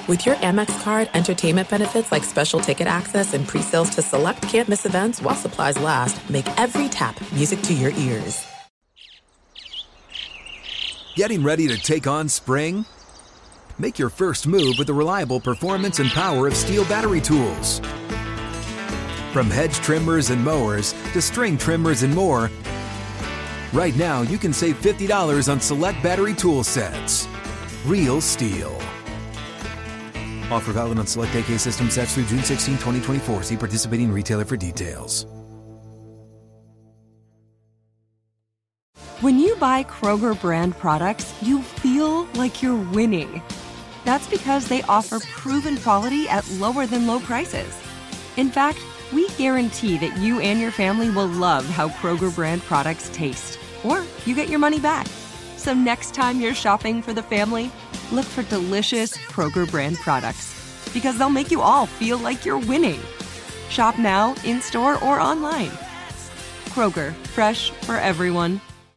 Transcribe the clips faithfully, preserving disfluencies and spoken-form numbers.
With your Amex card, entertainment benefits like special ticket access and pre-sales to select can't-miss events while supplies last make every tap music to your ears. Getting ready to take on spring? Make your first move with the reliable performance and power of Steel battery tools. From hedge trimmers and mowers to string trimmers and more, right now you can save fifty dollars on select battery tool sets. Real Steel. Offer valid on select A K system sets through June sixteenth, twenty twenty-four. See participating retailer for details. When you buy Kroger brand products, you feel like you're winning. That's because they offer proven quality at lower than low prices. In fact, we guarantee that you and your family will love how Kroger brand products taste, or you get your money back. So next time you're shopping for the family, look for delicious Kroger brand products, because they'll make you all feel like you're winning. Shop now, in-store, or online. Kroger, fresh for everyone.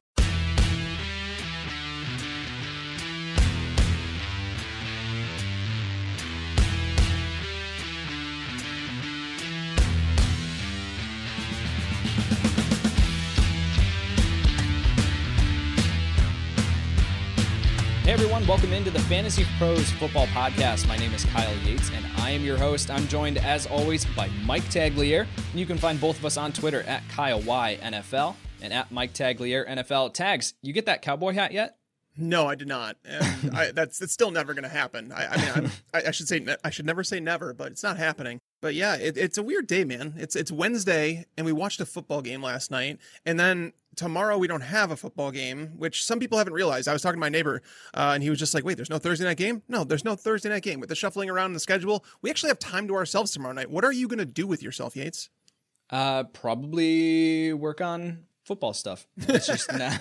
Hey everyone, welcome into the Fantasy Pros Football Podcast. My name is Kyle Yates, and I am your host. I'm joined, as always, by Mike Tagliere. And you can find both of us on Twitter at Kyle Y N F L and at Mike Tagliere N F L. Tags, you get that cowboy hat yet? No, I did not. And I, that's it's still never going to happen. I, I mean, I'm, I, I should say I should never say never, but it's not happening. But yeah, it, it's a weird day, man. It's it's Wednesday, and we watched a football game last night, and then tomorrow we don't have a football game, which some people haven't realized. I was talking to my neighbor, uh, and he was just like, "Wait, there's no Thursday night game? No, there's no Thursday night game." With the shuffling around in the schedule, we actually have time to ourselves tomorrow night. What are you going to do with yourself, Yates? Uh, probably work on football stuff. It's just now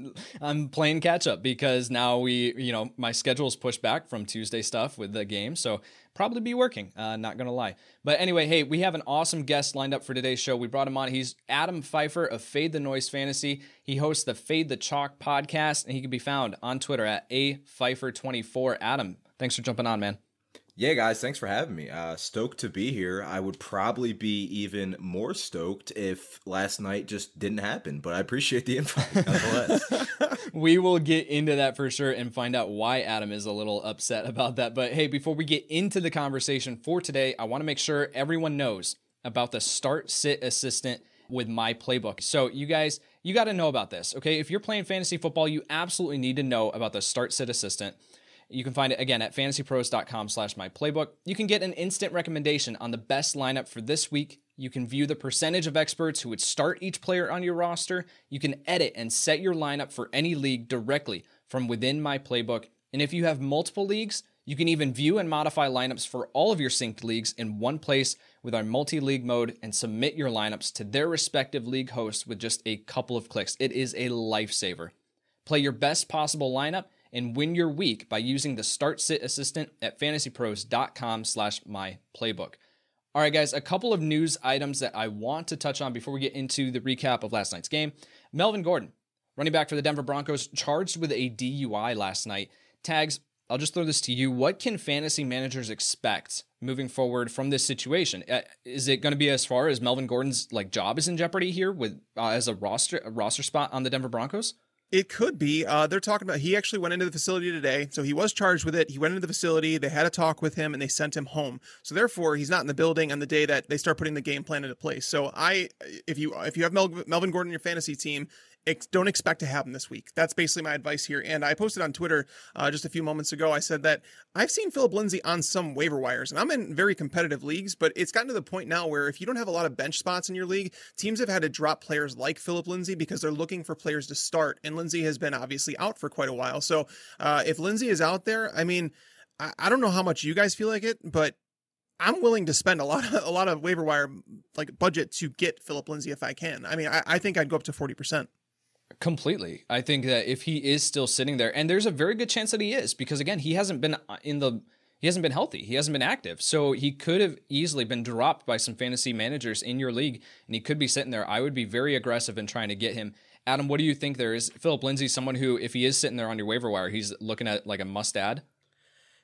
I'm playing catch up because now we, you know, my schedule is pushed back from Tuesday stuff with the game. So probably be working, uh, not going to lie. But anyway, hey, we have an awesome guest lined up for today's show. We brought him on. He's Adam Pfeiffer of Fade the Noise Fantasy. He hosts the Fade the Chalk podcast, and he can be found on Twitter at A Pfeiffer twenty-four. Adam, thanks for jumping on, man. Yeah, guys, thanks for having me. Uh, stoked to be here. I would probably be even more stoked if last night just didn't happen, but I appreciate the invite nonetheless. We will get into that for sure and find out why Adam is a little upset about that. But hey, before we get into the conversation for today, I want to make sure everyone knows about the Start Sit Assistant with My Playbook. So you guys, you got to know about this, okay? If you're playing fantasy football, you absolutely need to know about the Start Sit Assistant. You can find it, again, at fantasypros.com slash my playbook. You can get an instant recommendation on the best lineup for this week. You can view the percentage of experts who would start each player on your roster. You can edit and set your lineup for any league directly from within My Playbook. And if you have multiple leagues, you can even view and modify lineups for all of your synced leagues in one place with our multi-league mode and submit your lineups to their respective league hosts with just a couple of clicks. It is a lifesaver. Play your best possible lineup and win your week by using the Start Sit Assistant at fantasypros.com slash my playbook. All right, guys, a couple of news items that I want to touch on before we get into the recap of last night's game. Melvin Gordon, running back for the Denver Broncos, charged with a D U I last night. Tags, I'll just throw this to you. What can fantasy managers expect moving forward from this situation? Uh, is it going to be as far as Melvin Gordon's like job is in jeopardy here with uh, as a roster a roster spot on the Denver Broncos? It could be. Uh, they're talking about, he actually went into the facility today. So he was charged with it. He went into the facility. They had a talk with him and they sent him home. So therefore he's not in the building on the day that they start putting the game plan into place. So I, if you, if you have Mel, Melvin Gordon in your fantasy team, ex- don't expect to have him this week. That's basically my advice here. And I posted on Twitter uh, just a few moments ago. I said that I've seen Philip Lindsay on some waiver wires, and I'm in very competitive leagues, but it's gotten to the point now where if you don't have a lot of bench spots in your league, teams have had to drop players like Philip Lindsay because they're looking for players to start. And Lindsay has been obviously out for quite a while. So uh, if Lindsay is out there, I mean, I, I don't know how much you guys feel like it, but I'm willing to spend a lot of, a lot of waiver wire like budget to get Philip Lindsay if I can. I mean, I, I think I'd go up to forty percent. Completely. I think that if he is still sitting there, and there's a very good chance that he is, because again, he hasn't been in the, he hasn't been healthy. He hasn't been active. So he could have easily been dropped by some fantasy managers in your league, and he could be sitting there. I would be very aggressive in trying to get him. Adam, what do you think there is? Philip Lindsay, someone who, if he is sitting there on your waiver wire, he's looking at like a must add?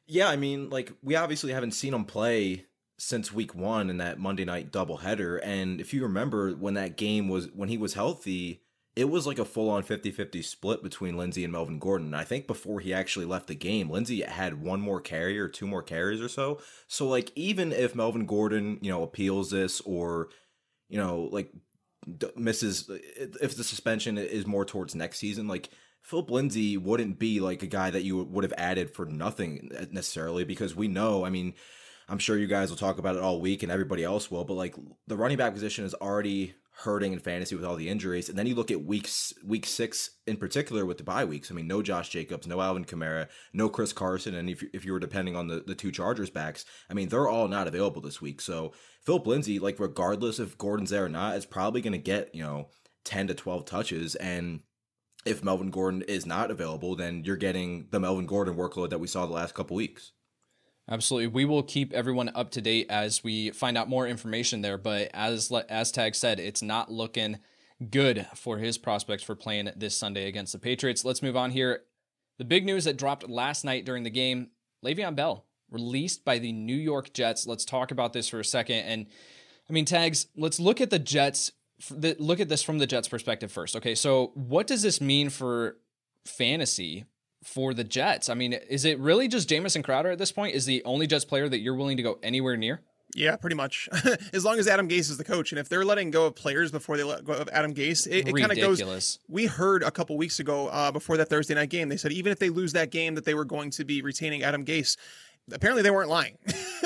Yeah, I mean, like, we obviously haven't seen him play since week one in that Monday night doubleheader. And if you remember when that game was, when he was healthy, it was like a full-on fifty-fifty split between Lindsey and Melvin Gordon. And I think before he actually left the game, Lindsey had one more carry or two more carries or so. So, like, even if Melvin Gordon, you know, appeals this or, you know, like, d- misses, if the suspension is more towards next season, like, Philip Lindsay wouldn't be like a guy that you would have added for nothing necessarily, because we know, I mean, I'm sure you guys will talk about it all week and everybody else will, but like the running back position is already hurting in fantasy with all the injuries. And then you look at weeks, week six in particular with the bye weeks. I mean, no Josh Jacobs, no Alvin Kamara, no Chris Carson. And if you, if you were depending on the, the two Chargers backs, I mean, they're all not available this week. So Philip Lindsay, like regardless if Gordon's there or not, is probably going to get, you know, ten to twelve touches. And if Melvin Gordon is not available, then you're getting the Melvin Gordon workload that we saw the last couple weeks. Absolutely. We will keep everyone up to date as we find out more information there. But as as Tag said, it's not looking good for his prospects for playing this Sunday against the Patriots. Let's move on here. The big news that dropped last night during the game, Le'Veon Bell released by the New York Jets. Let's talk about this for a second. And I mean, Tags, let's look at the Jets. Look at this from the Jets' perspective first. Okay, so what does this mean for fantasy for the Jets? I mean, is it really just Jamison Crowder at this point is the only Jets player that you're willing to go anywhere near? Yeah, pretty much. As long as Adam Gase is the coach. And if they're letting go of players before they let go of Adam Gase, it, it kind of goes. We heard a couple weeks ago uh, before that Thursday night game, they said even if they lose that game that they were going to be retaining Adam Gase. Apparently they weren't lying.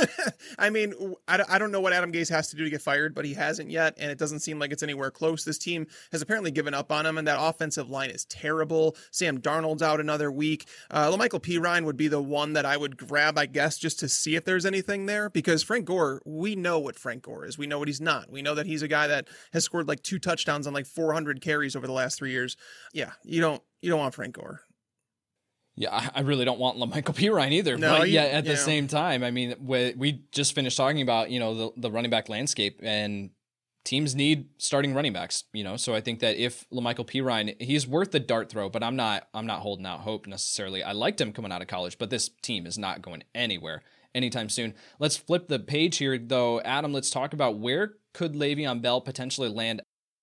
I mean, I, I don't know what Adam Gase has to do to get fired, but he hasn't yet, and it doesn't seem like it's anywhere close. This team has apparently given up on him, and that offensive line is terrible. Sam Darnold's out another week. Uh, LaMichael Pirine would be the one that I would grab, I guess, just to see if there's anything there, because Frank Gore, we know what Frank Gore is. We know what he's not. We know that he's a guy that has scored like two touchdowns on like four hundred carries over the last three years. Yeah, you don't you don't want Frank Gore. Yeah, I really don't want LaMichael Pirine either. No, but you, yeah, at the you know. same time, I mean, we, we just finished talking about, you know, the, the running back landscape, and teams need starting running backs, you know. So I think that if LaMichael Pirine, he's worth the dart throw, but I'm not I'm not holding out hope necessarily. I liked him coming out of college, but this team is not going anywhere anytime soon. Let's flip the page here, though. Adam, let's talk about where could Le'Veon Bell potentially land.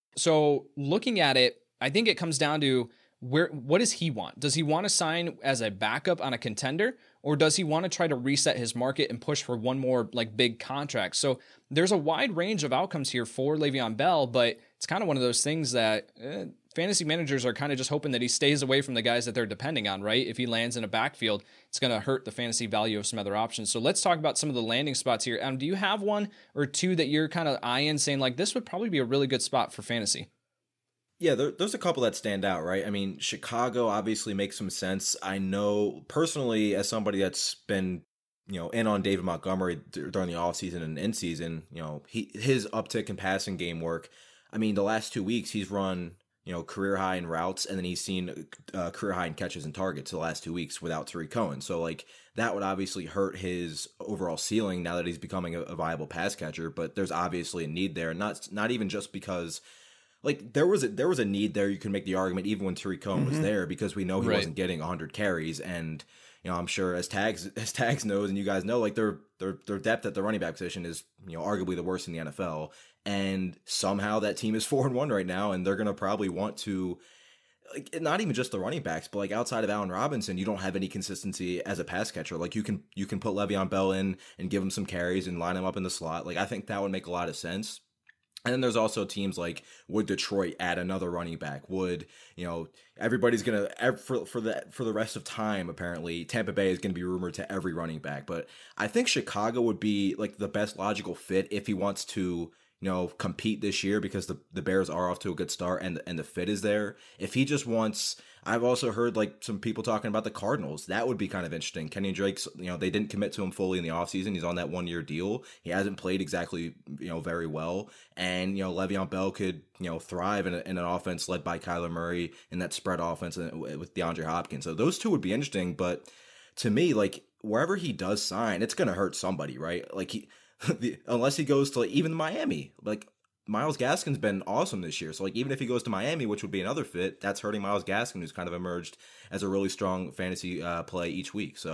So looking at it, I think it comes down to, Where what does he want? Does he want to sign as a backup on a contender, or does he want to try to reset his market and push for one more like big contract? So there's a wide range of outcomes here for Le'Veon Bell, but it's kind of one of those things that eh, fantasy managers are kind of just hoping that he stays away from the guys that they're depending on, right? If he lands in a backfield, it's going to hurt the fantasy value of some other options. So let's talk about some of the landing spots here. Um, do you have one or two that you're kind of eyeing, saying like this would probably be a really good spot for fantasy? Yeah, there, there's a couple that stand out, right? I mean, Chicago obviously makes some sense. I know personally, as somebody that's been, you know, in on David Montgomery d- during the offseason and in season, you know, he his uptick in passing game work. I mean, the last two weeks he's run, you know, career high in routes, and then he's seen uh, career high in catches and targets the last two weeks without Tariq Cohen. So like that would obviously hurt his overall ceiling now that he's becoming a, a viable pass catcher. But there's obviously a need there, not not even just because. Like there was a there was a need there. You can make the argument even when Tariq Cohen mm-hmm. was there, because we know he right. wasn't getting one hundred carries, and you know I'm sure as Tags as Tags knows, and you guys know, like their their their depth at the running back position is, you know, arguably the worst in the N F L, and somehow that team is four and one right now, and they're gonna probably want to, like, not even just the running backs, but like outside of Allen Robinson, you don't have any consistency as a pass catcher. Like you can you can put Le'Veon Bell in and give him some carries and line him up in the slot. Like I think that would make a lot of sense. And then there's also teams like, would Detroit add another running back? Would, you know, everybody's going to, for, for the for the rest of time, apparently, Tampa Bay is going to be rumored to every running back. But I think Chicago would be like the best logical fit if he wants to, you know, compete this year, because the, the Bears are off to a good start and, and the fit is there. If he just wants, I've also heard like some people talking about the Cardinals. That would be kind of interesting. Kenny Drake's, you know, they didn't commit to him fully in the offseason. He's on that one year deal. He hasn't played exactly, you know, very well. And, you know, Le'Veon Bell could, you know, thrive in, a, in an offense led by Kyler Murray in that spread offense with DeAndre Hopkins. So those two would be interesting. But to me, like wherever he does sign, it's going to hurt somebody, right? Like he, the, unless he goes to like, even Miami, like Myles Gaskin's been awesome this year. So like even if he goes to Miami, which would be another fit, that's hurting Myles Gaskin, who's kind of emerged as a really strong fantasy uh, play each week. So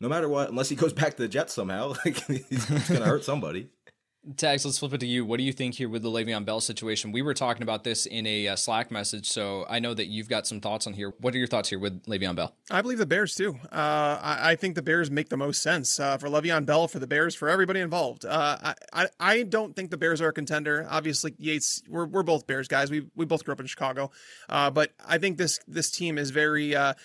no matter what, unless he goes back to the Jets somehow, like he's going to hurt somebody. Tags, let's flip it to you. What do you think here with the Le'Veon Bell situation? We were talking about this in a uh, Slack message, so I know that you've got some thoughts on here. What are your thoughts here with Le'Veon Bell? I believe the Bears too. Uh, I, I think the Bears make the most sense uh, for Le'Veon Bell, for the Bears, for everybody involved. Uh, I, I I don't think the Bears are a contender. Obviously, Yates, we're we're both Bears guys. We we both grew up in Chicago, uh, but I think this this team is very. Uh,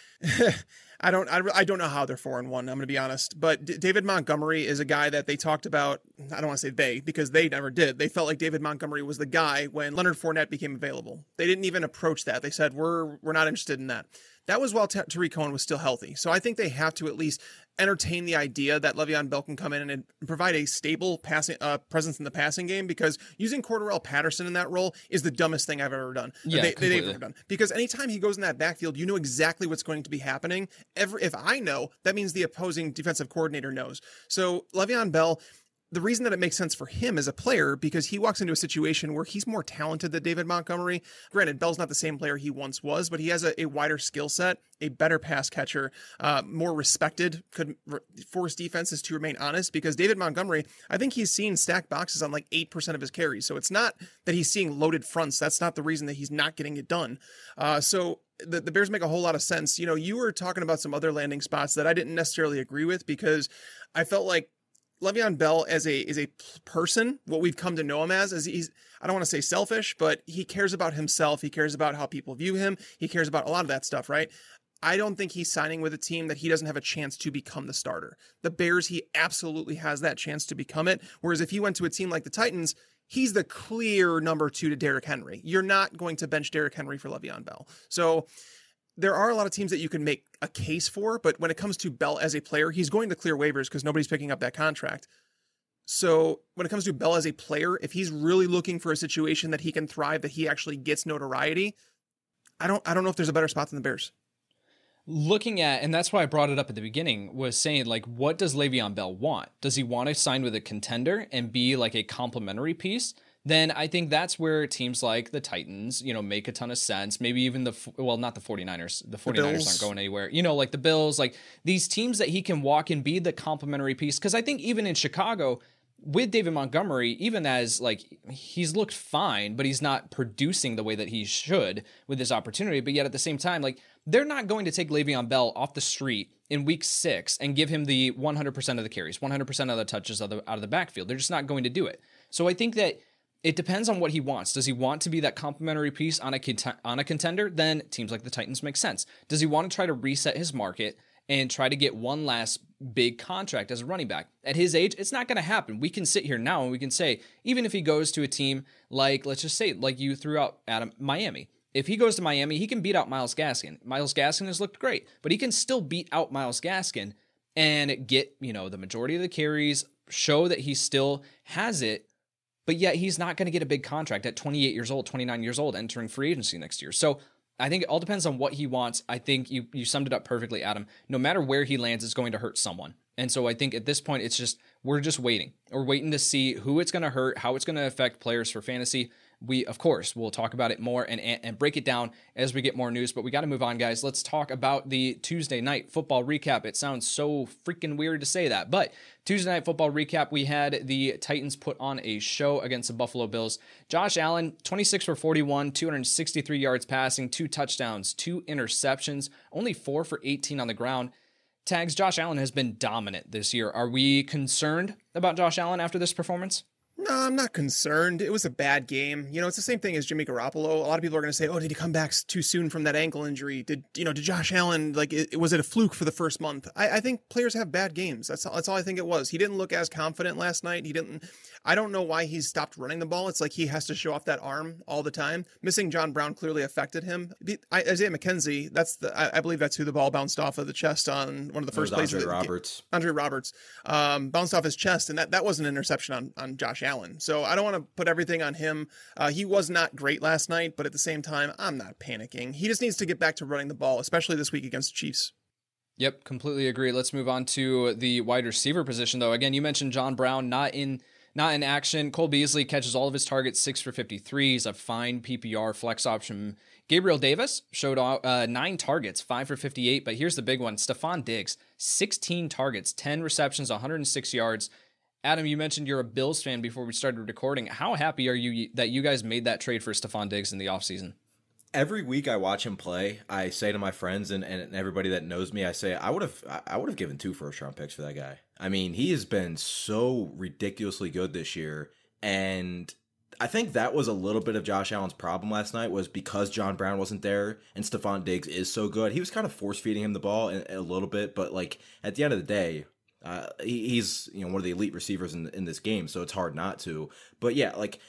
I don't I, I don't know how they're four and one. I'm going to be honest, but D- David Montgomery is a guy that they talked about. I don't want to say they, because they never did. They felt like David Montgomery was the guy when Leonard Fournette became available. They didn't even approach that. They said, we're we're not interested in that. That was while T- Tariq Cohen was still healthy. So I think they have to at least entertain the idea that Le'Veon Bell can come in and provide a stable passing uh, presence in the passing game, because using Cordarrelle Patterson in that role is the dumbest thing I've ever done. Yeah, they, they've ever done. Because anytime he goes in that backfield, you know exactly what's going to be happening. Every, if I know, that means the opposing defensive coordinator knows. So Le'Veon Bell, the reason that it makes sense for him as a player, because he walks into a situation where he's more talented than David Montgomery. Granted, Bell's not the same player he once was, but he has a, a wider skill set, a better pass catcher, uh, more respected, could re- force defenses to remain honest, because David Montgomery, I think he's seen stacked boxes on like eight percent of his carries. So it's not that he's seeing loaded fronts. That's not the reason that he's not getting it done. Uh, so the, the Bears make a whole lot of sense. You know, you were talking about some other landing spots that I didn't necessarily agree with, because I felt like Le'Veon Bell as a is a person, what we've come to know him as, is he's, I don't want to say selfish, but he cares about himself. He cares about how people view him. He cares about a lot of that stuff, right? I don't think he's signing with a team that he doesn't have a chance to become the starter. The Bears, he absolutely has that chance to become it. Whereas if he went to a team like the Titans, he's the clear number two to Derrick Henry. You're not going to bench Derrick Henry for Le'Veon Bell. So there are a lot of teams that you can make a case for, but when it comes to Bell as a player, he's going to clear waivers because nobody's picking up that contract. So when it comes to Bell as a player, if he's really looking for a situation that he can thrive, that he actually gets notoriety, I don't I don't know if there's a better spot than the Bears. Looking at, and that's why I brought it up at the beginning, was saying, like, what does Le'Veon Bell want? Does he want to sign with a contender and be like a complementary piece? Then I think that's where teams like the Titans, you know, make a ton of sense. Maybe even the, well, not the 49ers. The 49ers the aren't going anywhere. You know, like the Bills, like these teams that he can walk and be the complementary piece. Because I think even in Chicago, with David Montgomery, even as like he's looked fine, but he's not producing the way that he should with this opportunity. But yet at the same time, like they're not going to take Le'Veon Bell off the street in week six and give him the one hundred percent of the carries, one hundred percent of the touches of the, out of the backfield. They're just not going to do it. So I think that it depends on what he wants. Does he want to be that complementary piece on a cont- on a contender? Then teams like the Titans make sense. Does he want to try to reset his market and try to get one last big contract as a running back? At his age, it's not going to happen. We can sit here now and we can say, even if he goes to a team like, let's just say, like you threw out, Adam, Miami. If he goes to Miami, he can beat out Myles Gaskin. Myles Gaskin has looked great, but he can still beat out Myles Gaskin and get, you know, the majority of the carries, show that he still has it. But yet he's not going to get a big contract at twenty-eight years old, twenty-nine years old, entering free agency next year. So I think it all depends on what he wants. I think you you summed it up perfectly, Adam. No matter where he lands, it's going to hurt someone. And so I think at this point, it's just, we're just waiting. We're waiting to see who it's going to hurt, how it's going to affect players for fantasy. We, of course, will talk about it more and, and break it down as we get more news, but we got to move on, guys. Let's talk about the Tuesday night football recap. It sounds so freaking weird to say that, but Tuesday night football recap, we had the Titans put on a show against the Buffalo Bills. Josh Allen, twenty-six for forty-one, two hundred sixty-three yards passing, two touchdowns, two interceptions, only four for eighteen on the ground. Tags, Josh Allen has been dominant this year. Are we concerned about Josh Allen after this performance? No, I'm not concerned. It was a bad game. You know, it's the same thing as Jimmy Garoppolo. A lot of people are going to say, "Oh, did he come back too soon from that ankle injury? Did you know? Did Josh Allen like? It, was it a fluke for the first month?" I, I think players have bad games. That's all, that's all I think it was. He didn't look as confident last night. He didn't. I don't know why he's stopped running the ball. It's like he has to show off that arm all the time. Missing John Brown clearly affected him. I, Isaiah McKenzie, that's the. I, I believe that's who the ball bounced off of the chest on one of the first plays. Andre Roberts. Andre Roberts um, bounced off his chest, and that, that was an interception on on Josh Allen. So I don't want to put everything on him. Uh, he was not great last night, but at the same time, I'm not panicking. He just needs to get back to running the ball, especially this week against the Chiefs. Yep, completely agree. Let's move on to the wide receiver position, though. Again, you mentioned John Brown not in Not in action. Cole Beasley catches all of his targets, six for fifty-three. He's a fine P P R flex option. Gabriel Davis showed uh, nine targets, five for fifty-eight. But here's the big one. Stephon Diggs, sixteen targets, ten receptions, one hundred six yards. Adam, you mentioned you're a Bills fan before we started recording. How happy are you that you guys made that trade for Stephon Diggs in the offseason? Every week I watch him play, I say to my friends and, and everybody that knows me, I say I would have I would have given two first round picks for that guy. I mean, he has been so ridiculously good this year, and I think that was a little bit of Josh Allen's problem last night, was because John Brown wasn't there and Stephon Diggs is so good. He was kind of force feeding him the ball a, a little bit, but like at the end of the day, uh, he, he's you know one of the elite receivers in in this game, so it's hard not to. But yeah, like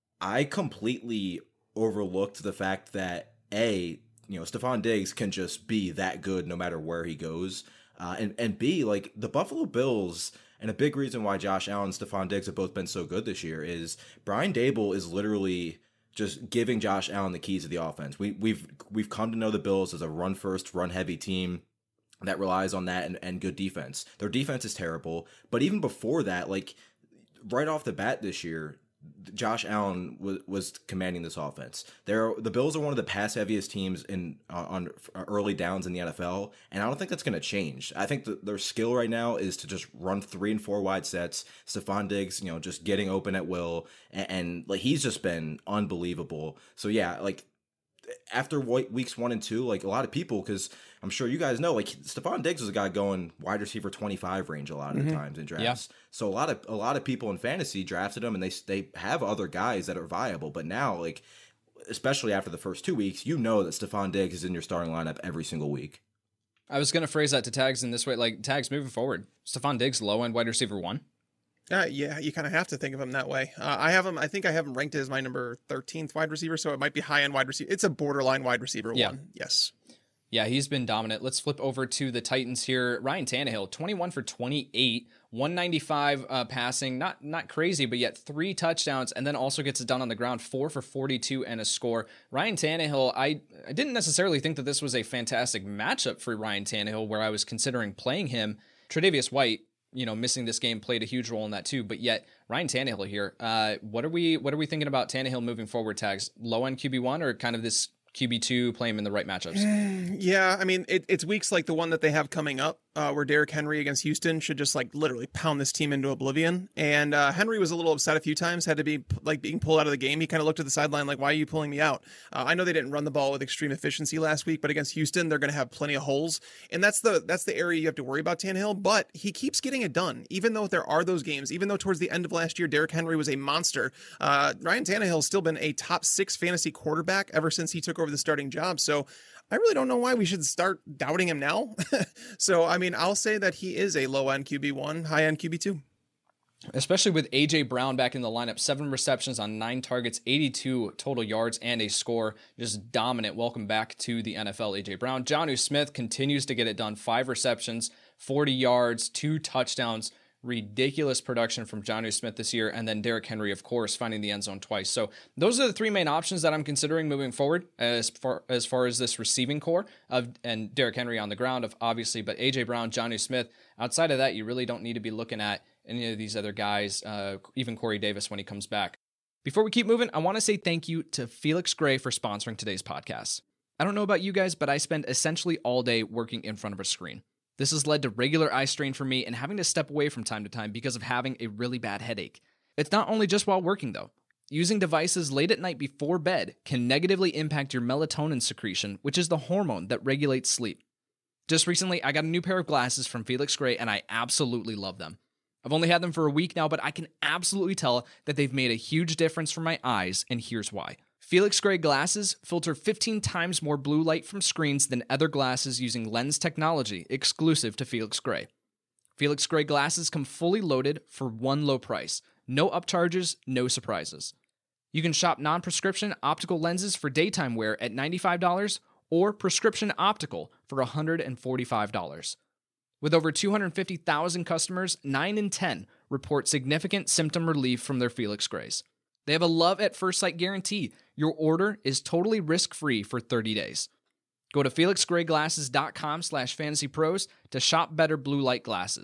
I completely overlooked the fact that a you know Stephon Diggs can just be that good no matter where he goes, uh, and and b like the Buffalo Bills. And a big reason why Josh Allen and Stephon Diggs have both been so good this year is Brian Daboll is literally just giving Josh Allen the keys to the offense. We, we've we've come to know the Bills as a run-first, run-heavy team that relies on that and, and good defense. Their defense is terrible, but even before that, like right off the bat this year, Josh Allen was, was commanding this offense. They're, the Bills are one of the pass heaviest teams in uh, on early downs in the N F L, and I don't think that's going to change. I think that their skill right now is to just run three and four wide sets. Stephon Diggs, you know, just getting open at will, and, and like he's just been unbelievable. So yeah, like after weeks one and two, like a lot of people, because I'm sure you guys know, like Stephon Diggs was a guy going wide receiver twenty-five range a lot of mm-hmm. the times in drafts. Yeah. So a lot of a lot of people in fantasy drafted him, and they they have other guys that are viable. But now, like especially after the first two weeks, you know that Stephon Diggs is in your starting lineup every single week. I was going to phrase that to Tags in this way, like Tags moving forward, Stephon Diggs low end wide receiver one. Uh, yeah, you kind of have to think of him that way. Uh, I have him. I think I have him ranked as my number thirteenth wide receiver, so it might be high end wide receiver. It's a borderline wide receiver yeah. one. Yes. Yeah, he's been dominant. Let's flip over to the Titans here. Ryan Tannehill, twenty-one for twenty-eight, one ninety-five uh, passing, not not crazy, but yet three touchdowns, and then also gets it done on the ground, four for forty-two and a score. Ryan Tannehill, I, I didn't necessarily think that this was a fantastic matchup for Ryan Tannehill, where I was considering playing him. Tre'Davious White, you know, missing this game played a huge role in that too. But yet Ryan Tannehill here, uh, what are we what are we thinking about Tannehill moving forward? Tags, low end Q B one or kind of this Q B two, play him in the right matchups? Yeah, I mean, it, it's weeks like the one that they have coming up, uh, where Derrick Henry against Houston should just like literally pound this team into oblivion. And uh, Henry was a little upset a few times, had to be like being pulled out of the game. He kind of looked at the sideline like, why are you pulling me out? Uh, I know they didn't run the ball with extreme efficiency last week, but against Houston, they're going to have plenty of holes. And that's the that's the area you have to worry about Tannehill. But he keeps getting it done, even though there are those games, even though towards the end of last year, Derrick Henry was a monster. Uh, Ryan Tannehill has still been a top six fantasy quarterback ever since he took over the starting job. So I really don't know why we should start doubting him now. So, I mean, I'll say that he is a low-end Q B one, high-end Q B two. Especially with A J Brown back in the lineup, seven receptions on nine targets, eighty-two total yards, and a score. Just dominant. Welcome back to the N F L, A J Brown. Jonnu Smith continues to get it done. Five receptions, forty yards, two touchdowns. Ridiculous production from Jonnu Smith this year, and then Derrick Henry, of course, finding the end zone twice. So those are the three main options that I'm considering moving forward as far as far as this receiving core of and Derrick Henry on the ground, of obviously, but A J Brown, Jonnu Smith. Outside of that, you really don't need to be looking at any of these other guys, uh, even Corey Davis when he comes back. Before we keep moving, I want to say thank you to Felix Gray for sponsoring today's podcast. I don't know about you guys, but I spend essentially all day working in front of a screen. This has led to regular eye strain for me and having to step away from time to time because of having a really bad headache. It's not only just while working though. Using devices late at night before bed can negatively impact your melatonin secretion, which is the hormone that regulates sleep. Just recently, I got a new pair of glasses from Felix Gray and I absolutely love them. I've only had them for a week now, but I can absolutely tell that they've made a huge difference for my eyes, and here's why. Felix Gray glasses filter fifteen times more blue light from screens than other glasses using lens technology exclusive to Felix Gray. Felix Gray glasses come fully loaded for one low price. No upcharges, no surprises. You can shop non-prescription optical lenses for daytime wear at ninety-five dollars or prescription optical for one hundred forty-five dollars. With over two hundred fifty thousand customers, nine in ten report significant symptom relief from their Felix Grays. They have a love at first sight guarantee. Your order is totally risk-free for thirty days. Go to felix gray glasses dot com slash fantasy pros to shop better blue light glasses.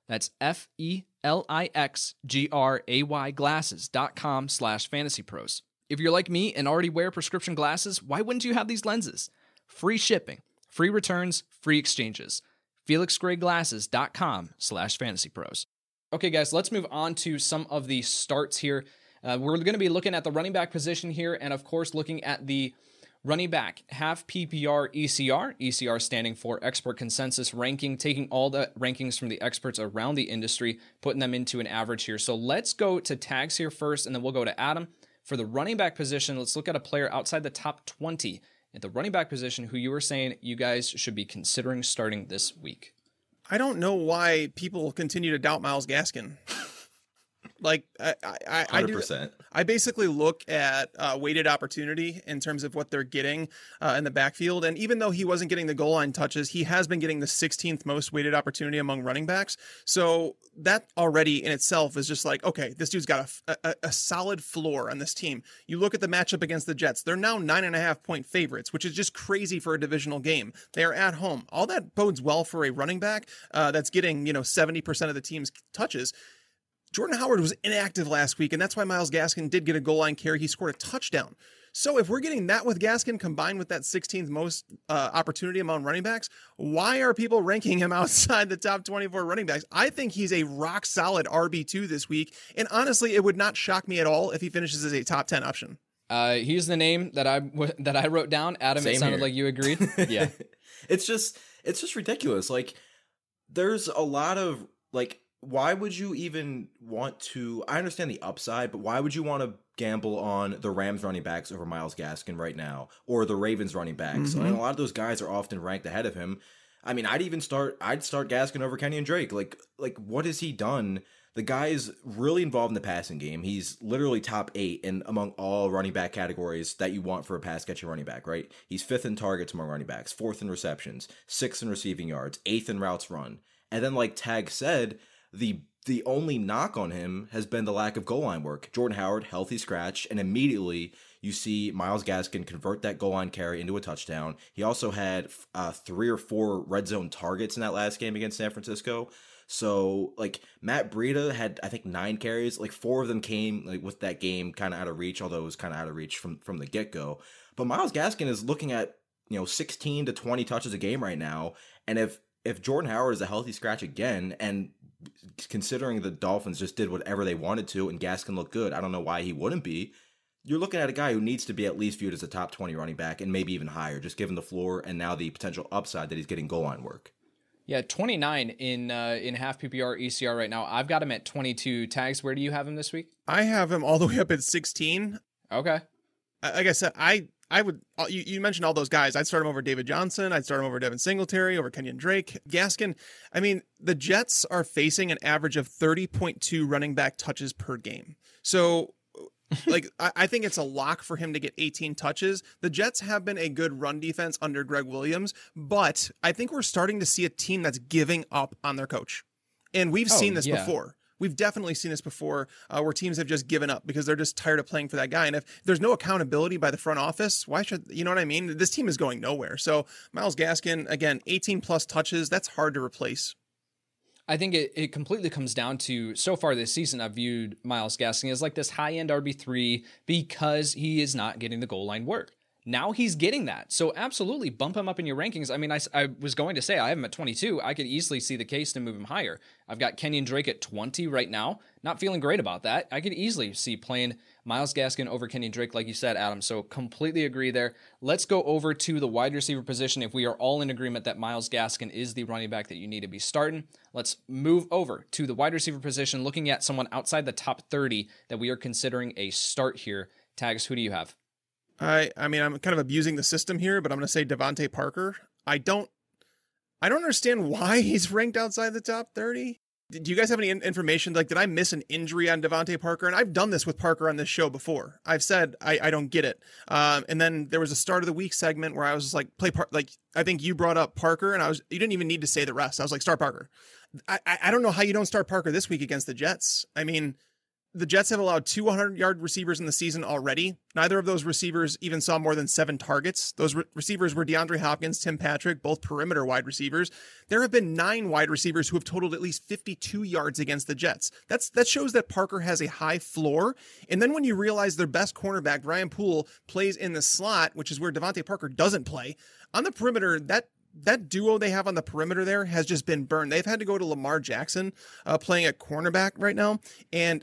That's F-E-L-I-X-G-R-A-Y glasses.com slash fantasy pros. If you're like me and already wear prescription glasses, why wouldn't you have these lenses? Free shipping, free returns, free exchanges. felix gray glasses.com slash fantasy pros. Okay, guys, let's move on to some of the starts here. Uh, we're going to be looking at the running back position here, and of course, looking at the running back half P P R E C R, E C R standing for expert consensus ranking, taking all the rankings from the experts around the industry, putting them into an average here. So let's go to tags here first, and then we'll go to Adam. For the running back position, let's look at a player outside the top twenty at the running back position who you were saying you guys should be considering starting this week. I don't know why people continue to doubt Myles Gaskin. Like I, I, I, I, do, I basically look at uh, weighted opportunity in terms of what they're getting uh, in the backfield. And even though he wasn't getting the goal line touches, he has been getting the sixteenth most weighted opportunity among running backs. So that already in itself is just like, okay, this dude's got a, a, a solid floor on this team. You look at the matchup against the Jets. They're now nine and a half point favorites, which is just crazy for a divisional game. They are at home. All that bodes well for a running back uh, that's getting, you know, seventy percent of the team's touches. Jordan Howard was inactive last week, and that's why Myles Gaskin did get a goal line carry. He scored a touchdown. So if we're getting that with Gaskin combined with that sixteenth most uh, opportunity among running backs, why are people ranking him outside the top twenty-four running backs? I think he's a rock solid R B two this week. And honestly, it would not shock me at all if he finishes as a top ten option. Uh, he's the name that I that I wrote down. Adam, Same it sounded here. Like you agreed. Yeah. It's just, it's just ridiculous. Like there's a lot of like, why would you even want to, I understand the upside, but why would you want to gamble on the Rams running backs over Myles Gaskin right now, or the Ravens running backs? Mm-hmm. I mean, a lot of those guys are often ranked ahead of him. I mean, I'd even start, I'd start Gaskin over Kenyon Drake. Like, like what has he done? The guy is really involved in the passing game. He's literally top eight in among all running back categories that you want for a pass catching running back, right? He's fifth in targets among running backs, fourth in receptions, sixth in receiving yards, eighth in routes run. And then like Tag said, The the only knock on him has been the lack of goal line work. Jordan Howard, healthy scratch, and immediately you see Myles Gaskin convert that goal line carry into a touchdown. He also had uh, three or four red zone targets in that last game against San Francisco. So, like, Matt Breida had, I think, nine carries. Like, four of them came like with that game kind of out of reach, although it was kind of out of reach from, from the get-go. But Myles Gaskin is looking at, you know, sixteen to twenty touches a game right now, and if if Jordan Howard is a healthy scratch again, and considering the Dolphins just did whatever they wanted to and Gaskin looked good, I don't know why he wouldn't be. You're looking at a guy who needs to be at least viewed as a top twenty running back and maybe even higher, just given the floor and now the potential upside that he's getting goal line work. Yeah, twenty-nine in uh, in half P P R E C R right now. I've got him at twenty-two. Tags, where do you have him this week? I have him all the way up at sixteen. Okay. Like I said, I I would, you, you mentioned all those guys. I'd start him over David Johnson. I'd start him over Devin Singletary, over Kenyon Drake. Gaskin, I mean, the Jets are facing an average of thirty point two running back touches per game. So, like, I, I think it's a lock for him to get eighteen touches. The Jets have been a good run defense under Greg Williams, but I think we're starting to see a team that's giving up on their coach. And we've oh, seen this yeah. before. We've definitely seen this before uh, where teams have just given up because they're just tired of playing for that guy. And if there's no accountability by the front office, why should, you know what I mean? This team is going nowhere. So Myles Gaskin, again, eighteen plus touches, that's hard to replace. I think it, it completely comes down to, so far this season, I've viewed Myles Gaskin as like this high-end R B three because he is not getting the goal line work. Now he's getting that. So absolutely bump him up in your rankings. I mean, I, I was going to say I have him at twenty-two. I could easily see the case to move him higher. I've got Kenyon Drake at twenty right now. Not feeling great about that. I could easily see playing Myles Gaskin over Kenyon Drake, like you said, Adam. So completely agree there. Let's go over to the wide receiver position. If we are all in agreement that Myles Gaskin is the running back that you need to be starting, let's move over to the wide receiver position, looking at someone outside the top thirty that we are considering a start here. Tags, who do you have? I I mean, I'm kind of abusing the system here, but I'm going to say Devontae Parker. I don't, I don't understand why he's ranked outside the top thirty. Do you guys have any information? Like, did I miss an injury on Devontae Parker? And I've done this with Parker on this show before. I've said, I, I don't get it. Um, and then there was a start of the week segment where I was just like, play Par- like, I think you brought up Parker and I was, you didn't even need to say the rest. I was like, start Parker. I, I, I don't know how you don't start Parker this week against the Jets. I mean, the Jets have allowed two hundred-yard receivers in the season already. Neither of those receivers even saw more than seven targets. Those re- receivers were DeAndre Hopkins, Tim Patrick, both perimeter wide receivers. There have been nine wide receivers who have totaled at least fifty-two yards against the Jets. That's That shows that Parker has a high floor. And then when you realize their best cornerback, Brian Poole, plays in the slot, which is where Devontae Parker doesn't play, on the perimeter, that That duo they have on the perimeter there has just been burned. They've had to go to Lamar Jackson uh, playing at cornerback right now. And,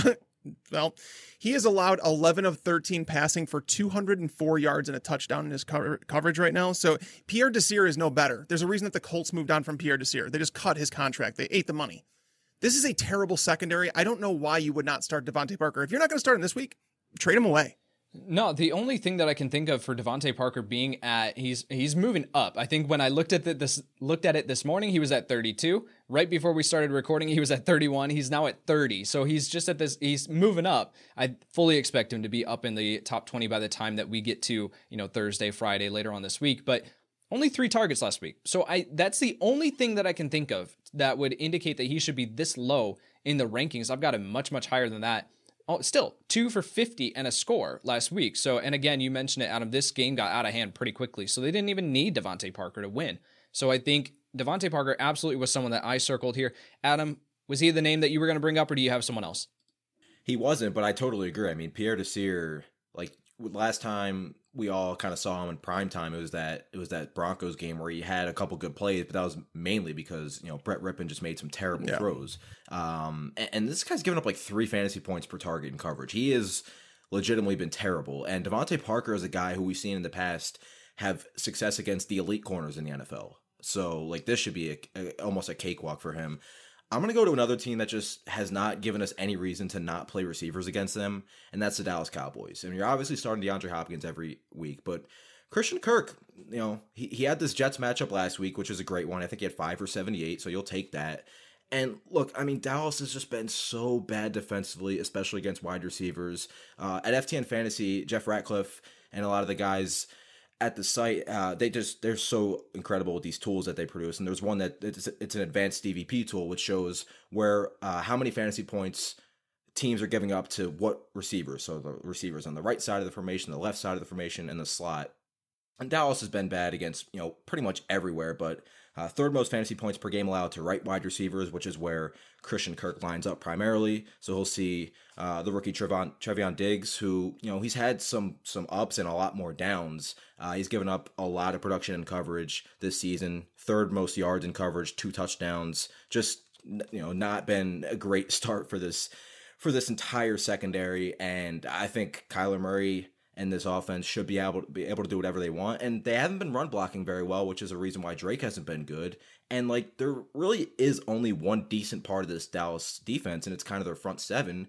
well, he has allowed eleven of thirteen passing for two hundred four yards and a touchdown in his cover- coverage right now. So Pierre Desir is no better. There's a reason that the Colts moved on from Pierre Desir. They just cut his contract. They ate the money. This is a terrible secondary. I don't know why you would not start Devontae Parker. If you're not going to start him this week, trade him away. No, the only thing that I can think of for Devontae Parker being at he's he's moving up. I think when I looked at the, this looked at it this morning, he was at thirty-two. Right before we started recording, he was at thirty-one. He's now at thirty. So he's just at this. He's moving up. I fully expect him to be up in the top twenty by the time that we get to, you know, Thursday, Friday, later on this week. But only three targets last week. So I that's the only thing that I can think of that would indicate that he should be this low in the rankings. I've got him much much higher than that. Oh, still two for fifty and a score last week. So, and again, you mentioned it, Adam, this game got out of hand pretty quickly. So they didn't even need Devontae Parker to win. So I think Devontae Parker absolutely was someone that I circled here. Adam, was he the name that you were going to bring up, or do you have someone else? He wasn't, but I totally agree. I mean, Pierre Desir, like last time we all kind of saw him in prime time, it was that it was that Broncos game where he had a couple good plays, but that was mainly because, you know, Brett Rippon just made some terrible yeah. throws. Um, and, and this guy's given up like three fantasy points per target in coverage. He has legitimately been terrible. And Devontae Parker is a guy who we've seen in the past have success against the elite corners in the N F L. So like this should be a, a, almost a cakewalk for him. I'm going to go to another team that just has not given us any reason to not play receivers against them, and that's the Dallas Cowboys. I mean, you're obviously starting DeAndre Hopkins every week, but Christian Kirk, you know, he, he had this Jets matchup last week, which is a great one. I think he had five for seventy-eight, so you'll take that. And look, I mean, Dallas has just been so bad defensively, especially against wide receivers. Uh, at F T N Fantasy, Jeff Ratcliffe and a lot of the guys at the site, uh, they just, they're so incredible with these tools that they produce. And there's one that it's, it's an advanced D V P tool, which shows where, uh, how many fantasy points teams are giving up to what receivers. So the receivers on the right side of the formation, the left side of the formation, and the slot. And Dallas has been bad against, you know, pretty much everywhere, but uh, third most fantasy points per game allowed to right wide receivers, which is where Christian Kirk lines up primarily. So he'll see uh, the rookie Trevon, Trevon Diggs, who, you know, he's had some some ups and a lot more downs. Uh, he's given up a lot of production and coverage this season. Third most yards in coverage, two touchdowns. Just, you know, not been a great start for this for this entire secondary. And I think Kyler Murray and this offense should be able to be able to do whatever they want. And they haven't been run blocking very well, which is a reason why Drake hasn't been good. And like, there really is only one decent part of this Dallas defense, and it's kind of their front seven.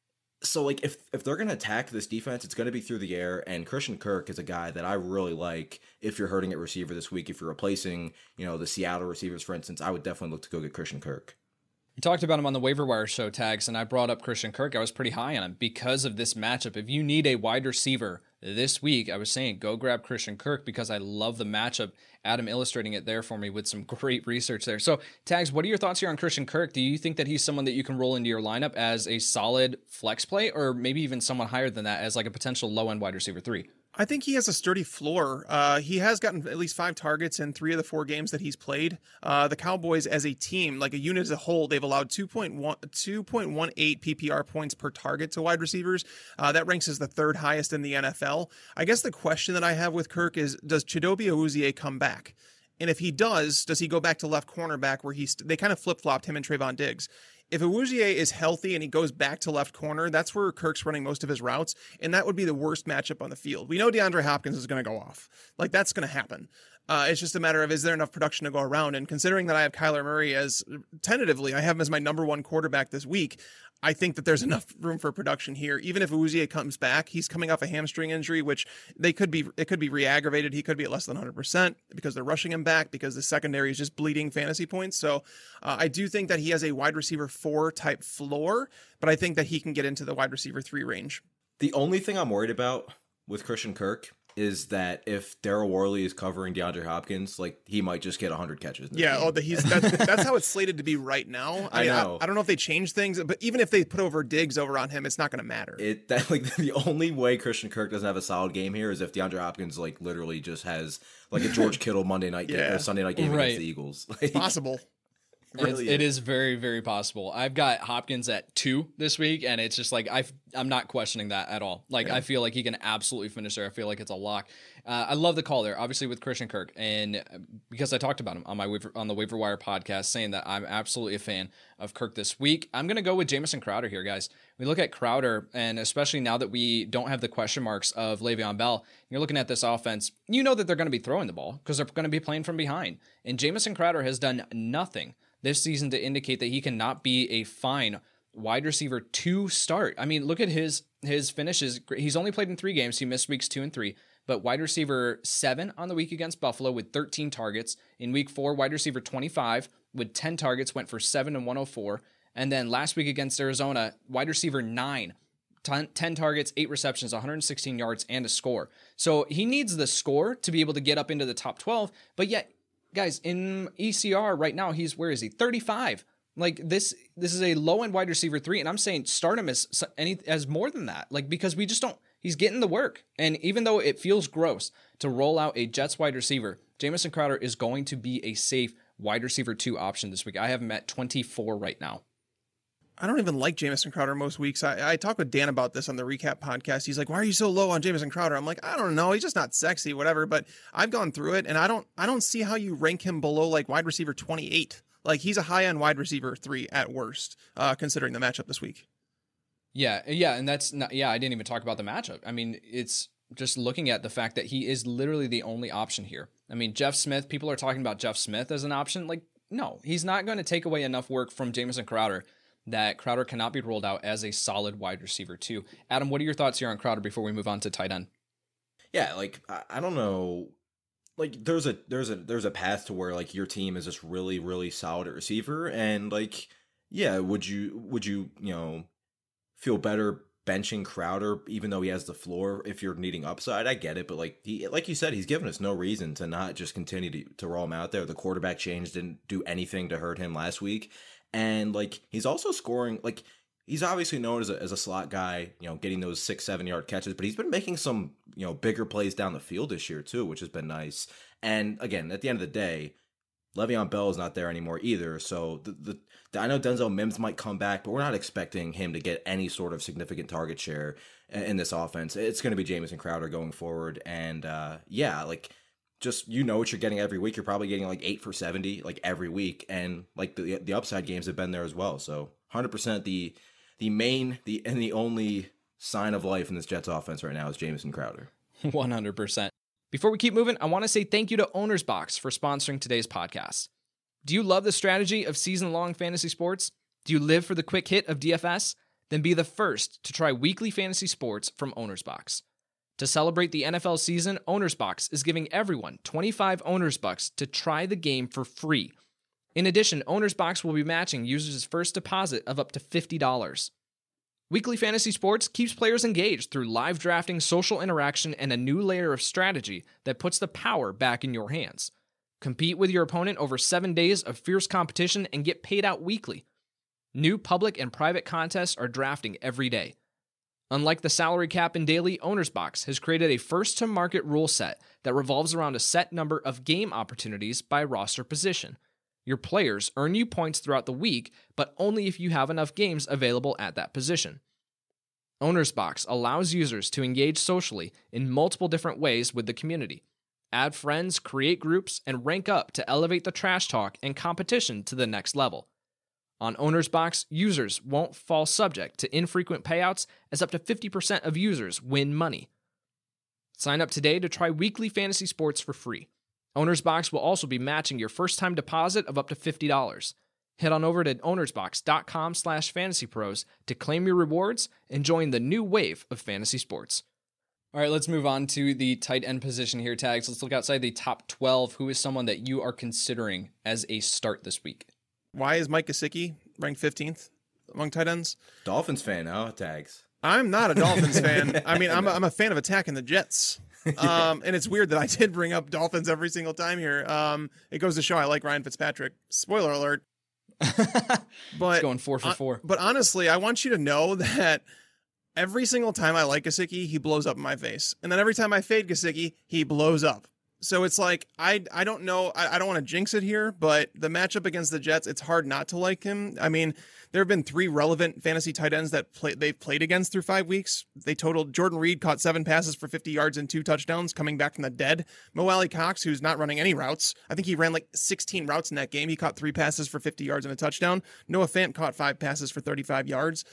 So like, if, if they're going to attack this defense, it's going to be through the air. And Christian Kirk is a guy that I really like. If you're hurting at receiver this week, if you're replacing, you know, the Seattle receivers, for instance, I would definitely look to go get Christian Kirk. You talked about him on the waiver wire show, Tags, and I brought up Christian Kirk. I was pretty high on him because of this matchup. If you need a wide receiver this week, I was saying go grab Christian Kirk because I love the matchup. Adam illustrating it there for me with some great research there. So, Tags, what are your thoughts here on Christian Kirk? Do you think that he's someone that you can roll into your lineup as a solid flex play, or maybe even someone higher than that as like a potential low-end wide receiver three? I think he has a sturdy floor. Uh, he has gotten at least five targets in three of the four games that he's played. Uh, the Cowboys as a team, like a unit as a whole, they've allowed two point one, two point one eight P P R points per target to wide receivers. Uh, that ranks as the third highest in the N F L. I guess the question that I have with Kirk is, does Chidobe Awuzie come back? And if he does, does he go back to left cornerback where he's, they kind of flip-flopped him and Trevon Diggs? If Awuzie is healthy and he goes back to left corner, that's where Kirk's running most of his routes, and that would be the worst matchup on the field. We know DeAndre Hopkins is going to go off. Like, that's going to happen. Uh, it's just a matter of, is there enough production to go around? And considering that I have Kyler Murray as, tentatively, I have him as my number one quarterback this week, I think that there's enough room for production here. Even if Awuzie comes back, he's coming off a hamstring injury, which they could be, it could be re-aggravated. He could be at less than one hundred percent because they're rushing him back because the secondary is just bleeding fantasy points. So uh, I do think that he has a wide receiver four type floor, but I think that he can get into the wide receiver three range. The only thing I'm worried about with Christian Kirk is that if Daryl Worley is covering DeAndre Hopkins, like he might just get one hundred catches. Yeah, oh, the, he's that's, that's how it's slated to be right now. I, I mean, know. I, I don't know if they change things, but even if they put over Diggs over on him, it's not going to matter. It that like the only way Christian Kirk doesn't have a solid game here is if DeAndre Hopkins like literally just has like a George Kittle Monday night game Yeah. or Sunday night game Right. against the Eagles. Like, Possible. it really It's- it is. is very, very possible. I've got Hopkins at two this week, and it's just like I I'm not questioning that at all. Like I feel like he can absolutely finish there. I feel like it's a lock. Uh, I love the call there, obviously with Christian Kirk, and because I talked about him on my waiver, on the Waiver Wire podcast, saying that I'm absolutely a fan of Kirk this week. I'm gonna go with Jamison Crowder here, guys. We look at Crowder, and especially now that we don't have the question marks of Le'Veon Bell, you're looking at this offense. You know that they're going to be throwing the ball because they're going to be playing from behind, and Jamison Crowder has done nothing this season to indicate that he cannot be a fine wide receiver to start. I mean, look at his his finishes. He's only played in three games. He missed weeks two and three, but wide receiver seven on the week against Buffalo with thirteen targets. In week four, wide receiver twenty-five with ten targets, went for seven and one oh four. And then last week against Arizona, wide receiver nine, ten, ten targets, eight receptions, one hundred sixteen yards, and a score. So he needs the score to be able to get up into the top twelve, but yet, guys, in E C R right now, he's, where is he? thirty-five. Like this, this is a low end wide receiver three, and I'm saying start him as any as more than that. Like because we just don't. He's getting the work, and even though it feels gross to roll out a Jets wide receiver, Jamison Crowder is going to be a safe wide receiver two option this week. I have him at twenty-four right now. I don't even like Jamison Crowder most weeks. I, I talked with Dan about this on the recap podcast. He's like, why are you so low on Jamison Crowder? I'm like, I don't know. He's just not sexy, whatever. But I've gone through it, and I don't I don't see how you rank him below like wide receiver twenty-eight. Like he's a high end wide receiver three at worst, uh, considering the matchup this week. Yeah, yeah, and that's not, yeah, I didn't even talk about the matchup. I mean, it's just looking at the fact that he is literally the only option here. I mean, Jeff Smith, people are talking about Jeff Smith as an option. Like, no, he's not going to take away enough work from Jamison Crowder that Crowder cannot be rolled out as a solid wide receiver too. Adam, what are your thoughts here on Crowder before we move on to tight end? Yeah, like I, I don't know. Like there's a there's a there's a path to where like your team is just really really solid at receiver, and like yeah, would you would you you know feel better benching Crowder even though he has the floor if you're needing upside? I get it, but like he like you said, he's given us no reason to not just continue to to roll him out there. The quarterback change didn't do anything to hurt him last week, and like he's also scoring like. He's obviously known as a, as a slot guy, you know, getting those six, seven yard catches, but he's been making some, you know, bigger plays down the field this year too, which has been nice. And again, at the end of the day, Le'Veon Bell is not there anymore either. So the, the, the I know Denzel Mims might come back, but we're not expecting him to get any sort of significant target share in this offense. It's going to be Jamison Crowder going forward. And uh, yeah, like just, you know what you're getting every week. You're probably getting like eight for seventy, like every week. And like the, the upside games have been there as well. So one hundred percent the, The main, the and the only sign of life in this Jets offense right now is Jamison Crowder. one hundred percent. Before we keep moving, I want to say thank you to Owner's Box for sponsoring today's podcast. Do you love the strategy of season-long fantasy sports? Do you live for the quick hit of D F S? Then be the first to try weekly fantasy sports from Owner's Box. To celebrate the N F L season, Owner's Box is giving everyone twenty-five Owner's Bucks to try the game for free. In addition, Owner's Box will be matching users' first deposit of up to fifty dollars. Weekly Fantasy Sports keeps players engaged through live drafting, social interaction, and a new layer of strategy that puts the power back in your hands. Compete with your opponent over seven days of fierce competition and get paid out weekly. New public and private contests are drafting every day. Unlike the salary cap in daily, Owner's Box has created a first-to-market rule set that revolves around a set number of game opportunities by roster position. Your players earn you points throughout the week, but only if you have enough games available at that position. Owner's Box allows users to engage socially in multiple different ways with the community. Add friends, create groups, and rank up to elevate the trash talk and competition to the next level. On Owner's Box, users won't fall subject to infrequent payouts as up to fifty percent of users win money. Sign up today to try weekly fantasy sports for free. Owner's Box will also be matching your first-time deposit of up to fifty dollars. Head on over to ownersbox.com slash fantasypros to claim your rewards and join the new wave of fantasy sports. All right, let's move on to the tight end position here, Tags. Let's look outside the top twelve. Who is someone that you are considering as a start this week? Why is Mike Gesicki ranked fifteenth among tight ends? Dolphins fan, huh, Tags? I'm not a Dolphins fan. I mean, I'm a, I'm a fan of attacking the Jets. Um, and it's weird that I did bring up Dolphins every single time here. Um, it goes to show I like Ryan Fitzpatrick. Spoiler alert. But it's going four for four. Uh, but honestly, I want you to know that every single time I like Gesicki, he blows up in my face. And then every time I fade Gesicki, he blows up. So it's like, I I don't know, I, I don't want to jinx it here, but the matchup against the Jets, it's hard not to like him. I mean, there have been three relevant fantasy tight ends that play, they've played against through five weeks. They totaled, Jordan Reed caught seven passes for fifty yards and two touchdowns coming back from the dead. Mo Alley Cox, who's not running any routes, I think he ran like sixteen routes in that game. He caught three passes for fifty yards and a touchdown. Noah Fant caught five passes for thirty-five yards.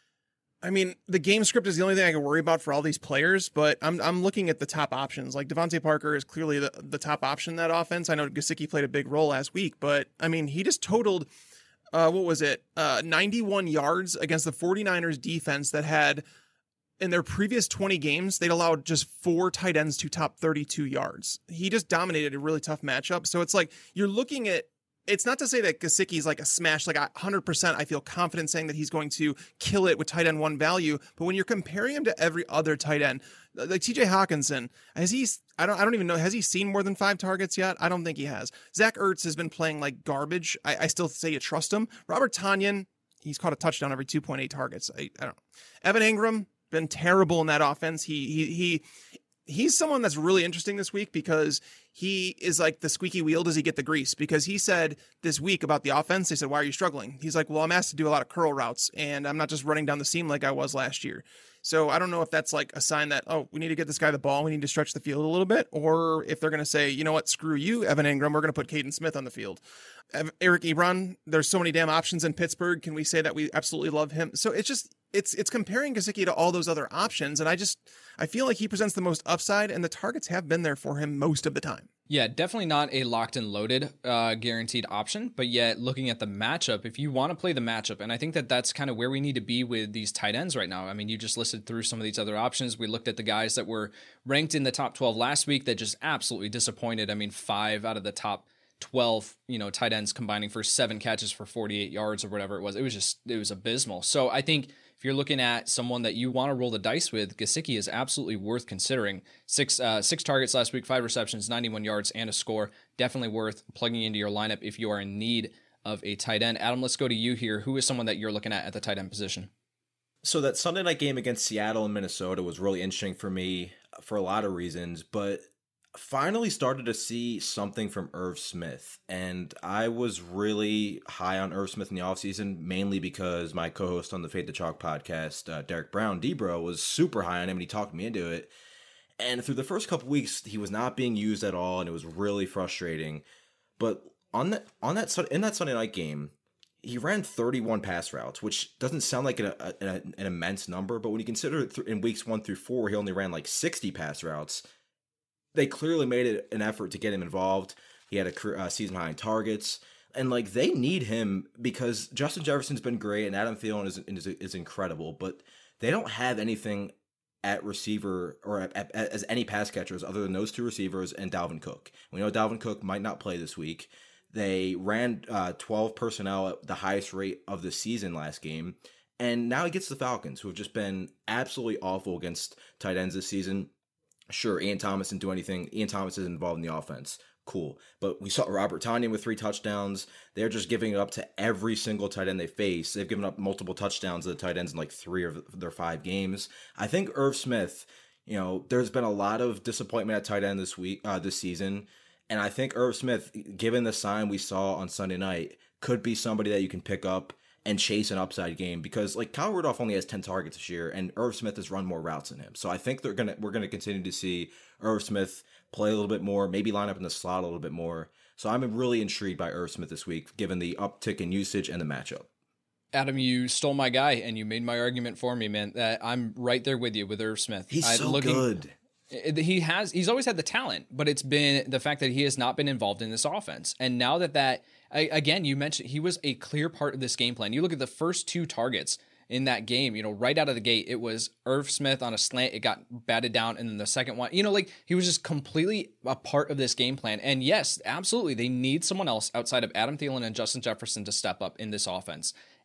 I mean, the game script is the only thing I can worry about for all these players, but I'm I'm looking at the top options. Like Devontae Parker is clearly the, the top option in that offense. I know Gesicki played a big role last week, but I mean, he just totaled, uh, what was it, uh, ninety-one yards against the 49ers defense that had, in their previous twenty games, they'd allowed just four tight ends to top thirty-two yards. He just dominated a really tough matchup. So it's like, you're looking at, it's not to say that Gesicki's like a smash, like one hundred percent I feel confident saying that he's going to kill it with tight end one value. But when you're comparing him to every other tight end, like T J Hawkinson, has he, I don't I don't even know, has he seen more than five targets yet? I don't think he has. Zach Ertz has been playing like garbage. I, I still say you trust him. Robert Tonyan, he's caught a touchdown every two point eight targets. I, I don't know. Evan Ingram, been terrible in that offense. He, he, he, He's someone that's really interesting this week because he is like the squeaky wheel. Does he get the grease? Because he said this week about the offense, they said, why are you struggling? He's like, well, I'm asked to do a lot of curl routes and I'm not just running down the seam like I was last year. So I don't know if that's like a sign that, oh, we need to get this guy the ball. We need to stretch the field a little bit. Or if they're going to say, you know what, screw you, Evan Ingram, we're going to put Caden Smith on the field. Eric Ebron, there's so many damn options in Pittsburgh. Can we say that we absolutely love him? So it's just, it's it's comparing Gesicki to all those other options. And I just, I feel like he presents the most upside and the targets have been there for him most of the time. Yeah, definitely not a locked and loaded uh, guaranteed option, but yet looking at the matchup, if you want to play the matchup, and I think that that's kind of where we need to be with these tight ends right now. I mean, you just listed through some of these other options. We looked at the guys that were ranked in the top twelve last week that just absolutely disappointed. I mean, five out of the top twelve, you know, tight ends combining for seven catches for forty-eight yards or whatever it was. It was just, it was abysmal. So I think if you're looking at someone that you want to roll the dice with, Gesicki is absolutely worth considering. Six uh, six targets last week, five receptions, ninety-one yards, and a score. Definitely worth plugging into your lineup if you are in need of a tight end. Adam, let's go to you here. Who is someone that you're looking at at the tight end position? So that Sunday night game against Seattle and Minnesota was really interesting for me for a lot of reasons, but finally started to see something from Irv Smith. And I was really high on Irv Smith in the offseason, mainly because my co-host on the Fade the Chalk podcast, uh, Derek Brown, D-Bro, was super high on him and he talked me into it. And through the first couple weeks, he was not being used at all and it was really frustrating. But on that, on that, in that Sunday night game, he ran thirty-one pass routes, which doesn't sound like an, a, an immense number, but when you consider it in weeks one through four, he only ran like sixty pass routes. They clearly made it an effort to get him involved. He had a career, uh, season high in targets. And, like, they need him because Justin Jefferson's been great and Adam Thielen is, is, is incredible, but they don't have anything at receiver or at, at, as any pass catchers other than those two receivers and Dalvin Cook. We know Dalvin Cook might not play this week. They ran uh, twelve personnel at the highest rate of the season last game. And now he gets the Falcons, who have just been absolutely awful against tight ends this season. Sure, Ian Thomas didn't do anything. Ian Thomas is involved in the offense. Cool. But we saw Robert Tonyan with three touchdowns. They're just giving it up to every single tight end they face. They've given up multiple touchdowns to the tight ends in like three of their five games. I think Irv Smith, you know, there's been a lot of disappointment at tight end this week, uh, this season. And I think Irv Smith, given the sign we saw on Sunday night, could be somebody that you can pick up and chase an upside game because like Kyle Rudolph only has ten targets this year and Irv Smith has run more routes than him. So I think they're gonna we're gonna continue to see Irv Smith play a little bit more, maybe line up in the slot a little bit more. So I'm really intrigued by Irv Smith this week, given the uptick in usage and the matchup. Adam, you stole my guy and you made my argument for me, man. That I'm right there with you with Irv Smith. He's I, so looking, good. He has he's always had the talent, but it's been the fact that he has not been involved in this offense. And now that that again, you mentioned he was a clear part of this game plan. You look at the first two targets in that game, you know, right out of the gate, it was Irv Smith on a slant. It got batted down. And then the second one, you know, like he was just completely a part of this game plan. And yes, absolutely. They need someone else outside of Adam Thielen and Justin Jefferson to step up in this offense.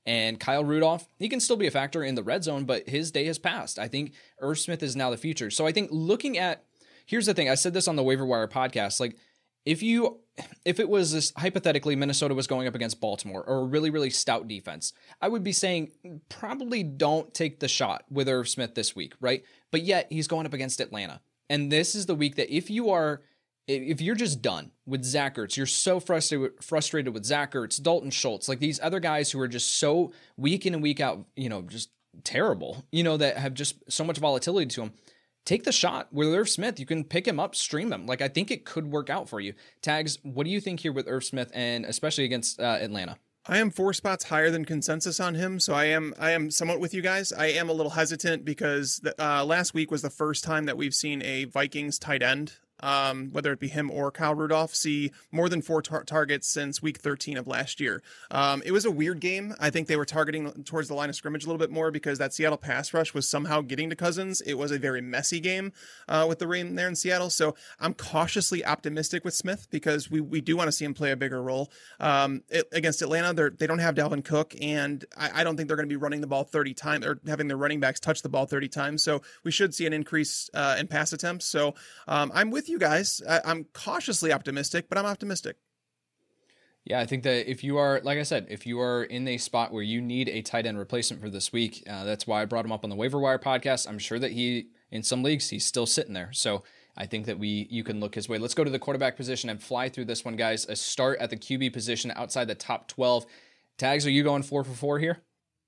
And Kyle Rudolph, he can still be a factor in the red zone, but his day has passed. I think Irv Smith is now the future. So I think looking at, here's the thing. I said this on the Waiver Wire podcast. Like, if you, if it was this, hypothetically, Minnesota was going up against Baltimore or a really, really stout defense, I would be saying probably don't take the shot with Irv Smith this week, right? But yet he's going up against Atlanta. And this is the week that if you are, if you're just done with Zach Ertz, you're so frustrated frustrated with Zach Ertz, Dalton Schultz, like these other guys who are just so week in and week out, you know, just terrible, you know, that have just so much volatility to them. Take the shot with Irv Smith. You can pick him up, stream him. Like, I think it could work out for you. Tags, what do you think here with Irv Smith, and especially against uh, Atlanta? I am four spots higher than consensus on him, so I am I am somewhat with you guys. I am a little hesitant because the, uh, last week was the first time that we've seen a Vikings tight end, um, whether it be him or Kyle Rudolph, see more than four tar- targets since week thirteen of last year. Um, it was a weird game. I think they were targeting towards the line of scrimmage a little bit more because that Seattle pass rush was somehow getting to Cousins. It was a very messy game uh, with the rain there in Seattle. So I'm cautiously optimistic with Smith because we, we do want to see him play a bigger role. Um, it, against Atlanta, they're, they don't have Dalvin Cook, and I, I don't think they're going to be running the ball thirty times or having their running backs touch the ball thirty times. So we should see an increase uh, in pass attempts. So um, I'm with you guys. I, I'm cautiously optimistic, but I'm optimistic. Yeah, I think that if you are, like I said, if you are in a spot where you need a tight end replacement for this week, uh, that's why I brought him up on the Waiver Wire podcast. I'm sure that he, in some leagues, he's still sitting there. So I think that we you can look his way. Let's go to the quarterback position and fly through this one, guys. A start at the Q B position outside the top twelve. Tags, are you going four for four here?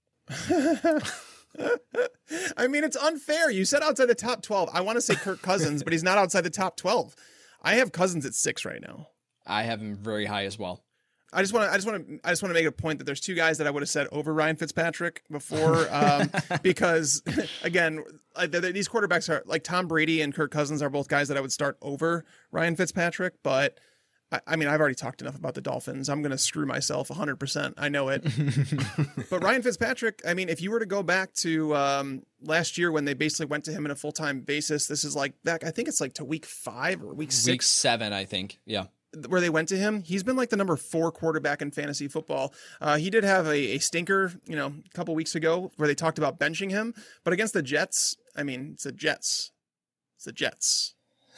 I mean, it's unfair. You said outside the top twelve. I want to say Kirk Cousins, but he's not outside the top twelve. I have Cousins at six right now. I have him very high as well. I just want to, I just want to, I just want to make a point that there's two guys that I would have said over Ryan Fitzpatrick before, um, because again, these quarterbacks are like Tom Brady and Kirk Cousins are both guys that I would start over Ryan Fitzpatrick, but I, I mean, I've already talked enough about the Dolphins. I'm going to screw myself one hundred percent. I know it. But Ryan Fitzpatrick, I mean, if you were to go back to um, last year when they basically went to him on a full-time basis, this is like back, I think it's like to week five or week six. Week seven, I think. Yeah. Where they went to him. He's been like the number four quarterback in fantasy football. Uh, he did have a, a stinker, you know, a couple weeks ago where they talked about benching him, but against the Jets, I mean, it's the Jets. It's the Jets.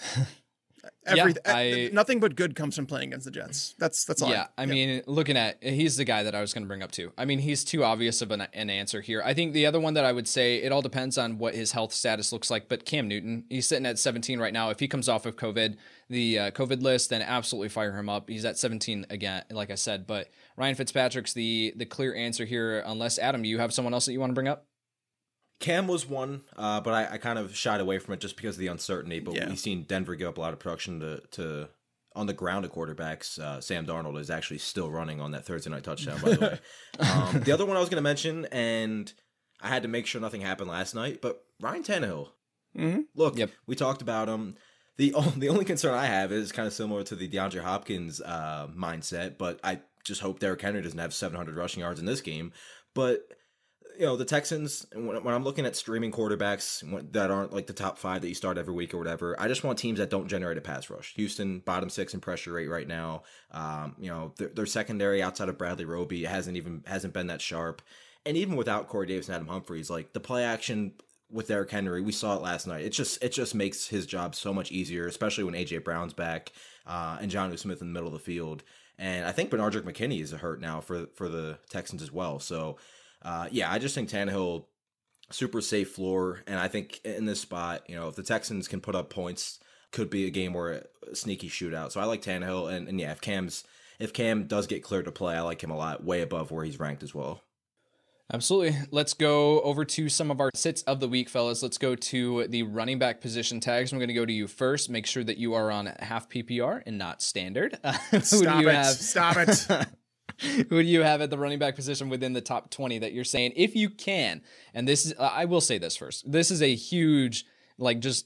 Every, yeah, I, nothing but good comes from playing against the Jets. That's that's all. Yeah, I, I yeah. mean, looking at, he's the guy that I was going to bring up too. I mean, he's too obvious of an, an answer here. I think the other one that I would say, it all depends on what his health status looks like. But Cam Newton, he's sitting at seventeen right now. If he comes off of COVID, the uh, COVID list, then absolutely fire him up. He's at seventeen again, like I said. But Ryan Fitzpatrick's the the clear answer here. Unless Adam, do you have someone else that you want to bring up? Cam was one, uh, but I, I kind of shied away from it just because of the uncertainty. But yeah. we've seen Denver give up a lot of production to, to on the ground to quarterbacks. Uh, Sam Darnold is actually still running on that Thursday night touchdown, by the way. Um, the other one I was going to mention, and I had to make sure nothing happened last night, but Ryan Tannehill. Mm-hmm. Look, yep. we talked about him. The, the only concern I have is kind of similar to the DeAndre Hopkins uh, mindset, but I just hope Derrick Henry doesn't have seven hundred rushing yards in this game. But you know, the Texans, when, when I'm looking at streaming quarterbacks that aren't like the top five that you start every week or whatever, I just want teams that don't generate a pass rush. Houston, bottom six in pressure rate right now. Um, you know, their, their secondary outside of Bradley Roby hasn't even hasn't been that sharp. And even without Corey Davis and Adam Humphries, like the play action with Derrick Henry, we saw it last night. It just it just makes his job so much easier, especially when A J Brown's back uh, and Jonnu Smith in the middle of the field. And I think Benardrick McKinney is hurt now for for the Texans as well. So. Uh, yeah, I just think Tannehill, super safe floor, and I think in this spot, you know, if the Texans can put up points, could be a game where a sneaky shootout. So I like Tannehill, and, and yeah, if Cam's if Cam does get cleared to play, I like him a lot, way above where he's ranked as well. Absolutely. Let's go over to some of our sits of the week, fellas. Let's go to the running back position. Tags. I'm going to go to you first. Make sure that you are on half P P R and not standard. Stop it! Have? Stop it! Who do you have at the running back position within the top twenty that you're saying, if you can, and this is, I will say this first, this is a huge, like just,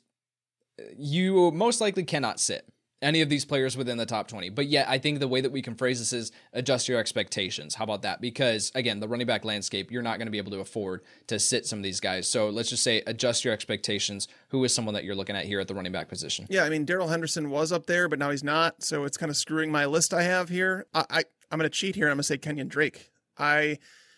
you most likely cannot sit any of these players within the top twenty, but yet I think the way that we can phrase this is adjust your expectations. How about that? Because again, the running back landscape, you're not going to be able to afford to sit some of these guys. So let's just say adjust your expectations. Who is someone that you're looking at here at the running back position? Yeah, I mean, Darrell Henderson was up there, but now he's not. So it's kind of screwing my list I have here. I, I I'm going to cheat here and I'm going to say Kenyon Drake. I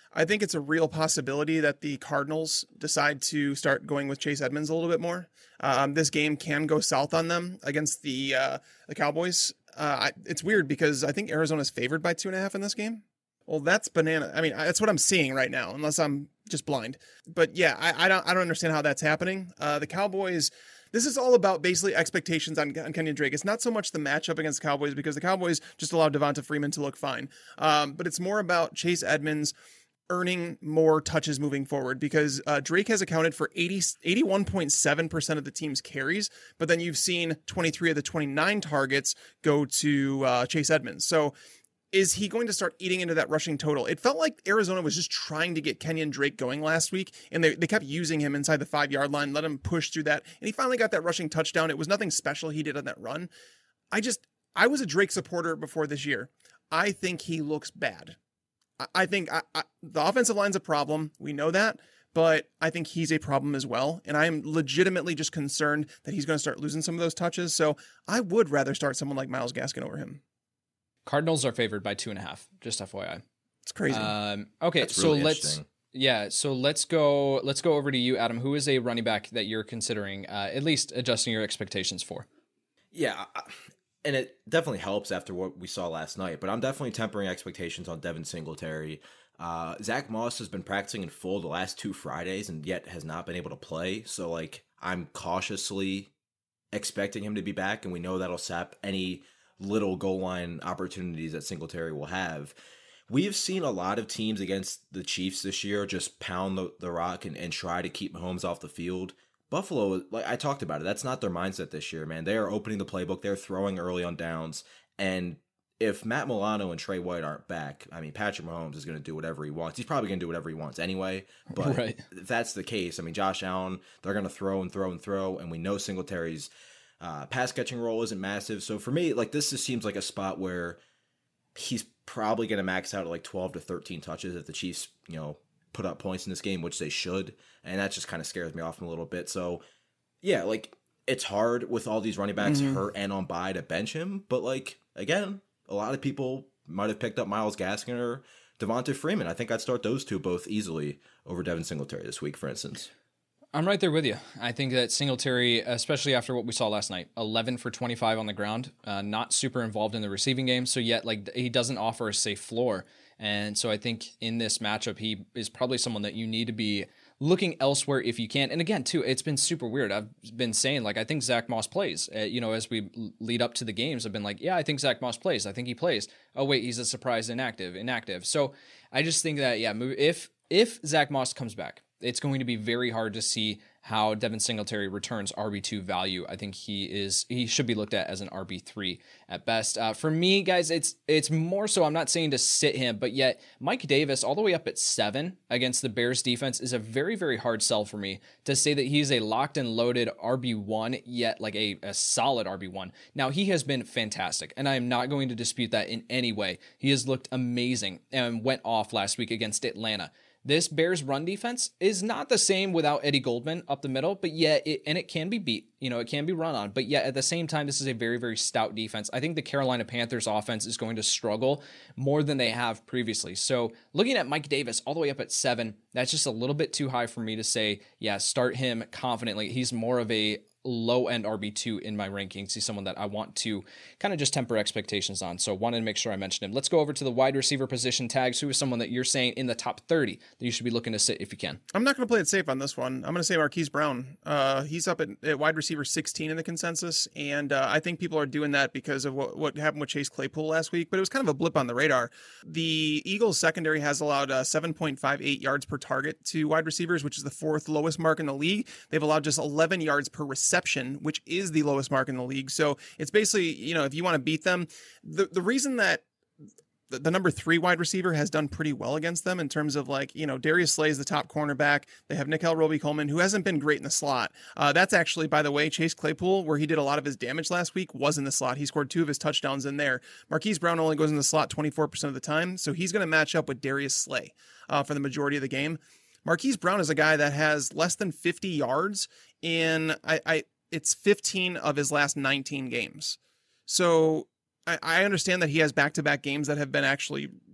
I think it's a real possibility that the Cardinals decide to start going with Chase Edmonds a little bit more. Um, this game can go south on them against the uh, the Cowboys. Uh, I, it's weird because I think Arizona's favored by two and a half in this game. Well, that's banana. I mean, that's what I'm seeing right now, unless I'm just blind. But yeah, I, I don't I don't understand how that's happening. Uh, the Cowboys. This is all about basically expectations on, on Kenyon Drake. It's not so much the matchup against the Cowboys because the Cowboys just allowed Devonta Freeman to look fine. Um, but it's more about Chase Edmonds earning more touches moving forward because uh, Drake has accounted for eighty, eighty-one point seven percent of the team's carries, but then you've seen twenty-three of the twenty-nine targets go to uh, Chase Edmonds. So is he going to start eating into that rushing total? It felt like Arizona was just trying to get Kenyon Drake going last week, and they, they kept using him inside the five-yard line, let him push through that, and he finally got that rushing touchdown. It was nothing special he did on that run. I just, I was a Drake supporter before this year. I think he looks bad. I, I think I, I, the offensive line's a problem. We know that, but I think he's a problem as well, and I am legitimately just concerned that he's going to start losing some of those touches, so I would rather start someone like Myles Gaskin over him. Cardinals are favored by two and a half, just F Y I. It's crazy. Um, okay, That's so really let's yeah, so let's go let's go over to you, Adam. Who is a running back that you're considering uh, at least adjusting your expectations for? Yeah, and it definitely helps after what we saw last night, but I'm definitely tempering expectations on Devin Singletary. Uh, Zach Moss has been practicing in full the last two Fridays and yet has not been able to play, so like I'm cautiously expecting him to be back, and we know that'll sap any little goal line opportunities that Singletary will have. We've seen a lot of teams against the Chiefs this year just pound the, the rock and, and try to keep Mahomes off the field. Buffalo, like I talked about it, that's not their mindset this year, man. They are opening the playbook. They're throwing early on downs. And if Matt Milano and Trey White aren't back, I mean, Patrick Mahomes is going to do whatever he wants. He's probably going to do whatever he wants anyway. But right. If that's the case, I mean, Josh Allen, they're going to throw and throw and throw. And we know Singletary's Uh, pass catching role isn't massive. So for me, like this just seems like a spot where he's probably going to max out at like twelve to thirteen touches if the Chiefs, you know, put up points in this game, which they should. And that just kind of scares me off a little bit. So yeah, like it's hard with all these running backs mm-hmm. hurt and on bye to bench him. But like, again, a lot of people might have picked up Myles Gaskin or Devonta Freeman. I think I'd start those two both easily over Devin Singletary this week, for instance. I'm right there with you. I think that Singletary, especially after what we saw last night, eleven for twenty-five on the ground, uh, not super involved in the receiving game. So yet, like he doesn't offer a safe floor. And so I think in this matchup, he is probably someone that you need to be looking elsewhere if you can. And again, too, it's been super weird. I've been saying, like, I think Zach Moss plays. Uh, you know, as we lead up to the games, I've been like, yeah, I think Zach Moss plays. I think he plays. Oh, wait, he's a surprise inactive, inactive. So I just think that, yeah, if if Zach Moss comes back, it's going to be very hard to see how Devin Singletary returns R B two value. I think he is he should be looked at as an R B three at best. Uh, for me, guys, it's it's more so I'm not saying to sit him, but yet Mike Davis all the way up at seven against the Bears defense is a very, very hard sell for me to say that he's a locked and loaded R B one, yet like a, a solid R B one. Now, he has been fantastic, and I am not going to dispute that in any way. He has looked amazing and went off last week against Atlanta. This Bears run defense is not the same without Eddie Goldman up the middle, but yet, it, and it can be beat, you know, it can be run on, but yet at the same time, this is a very, very stout defense. I think the Carolina Panthers offense is going to struggle more than they have previously. So looking at Mike Davis all the way up at seven, that's just a little bit too high for me to say, yeah, start him confidently. He's more of a low-end R B two in my rankings. He's someone that I want to kind of just temper expectations on. So wanted to make sure I mentioned him. Let's go over to the wide receiver position tags. Who is someone that you're saying in the top thirty that you should be looking to sit if you can? I'm not going to play it safe on this one. I'm going to say Marquise Brown. Uh, he's up at, at wide receiver sixteen in the consensus, and uh, I think people are doing that because of what, what happened with Chase Claypool last week, but it was kind of a blip on the radar. The Eagles secondary has allowed uh, seven point five eight yards per target to wide receivers, which is the fourth lowest mark in the league. They've allowed just eleven yards per reception, which is the lowest mark in the league. So it's basically, you know, if you want to beat them, the, the reason that the, the number three wide receiver has done pretty well against them in terms of like, you know, Darius Slay is the top cornerback. They have Nickel Roby-Coleman, who hasn't been great in the slot. Uh, that's actually, by the way, Chase Claypool, where he did a lot of his damage last week, was in the slot. He scored two of his touchdowns in there. Marquise Brown only goes in the slot twenty-four percent of the time. So he's going to match up with Darius Slay uh, for the majority of the game. Marquise Brown is a guy that has less than fifty yards in, I, I it's fifteen of his last nineteen games. So I, I understand that he has back-to-back games that have been actually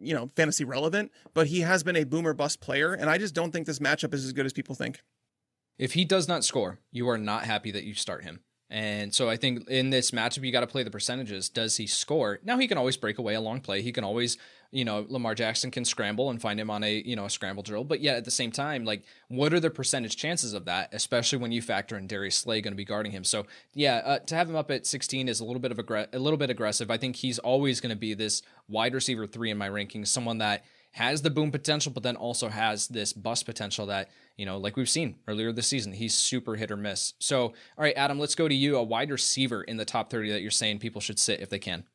you know, fantasy relevant, but he has been a boomer bust player. And I just don't think this matchup is as good as people think. If he does not score, you are not happy that you start him. And so I think in this matchup, you got to play the percentages. Does he score? Now he can always break away a long play. He can always, you know, Lamar Jackson can scramble and find him on a, you know, a scramble drill. But yet at the same time, like, what are the percentage chances of that, especially when you factor in Darius Slay going to be guarding him? So yeah, uh, to have him up at sixteen is a little bit of aggr- a little bit aggressive. I think he's always going to be this wide receiver three in my rankings, someone that has the boom potential, but then also has this bust potential that, you know, like we've seen earlier this season, he's super hit or miss. So, all right, Adam, let's go to you, a wide receiver in the top thirty that you're saying people should sit if they can.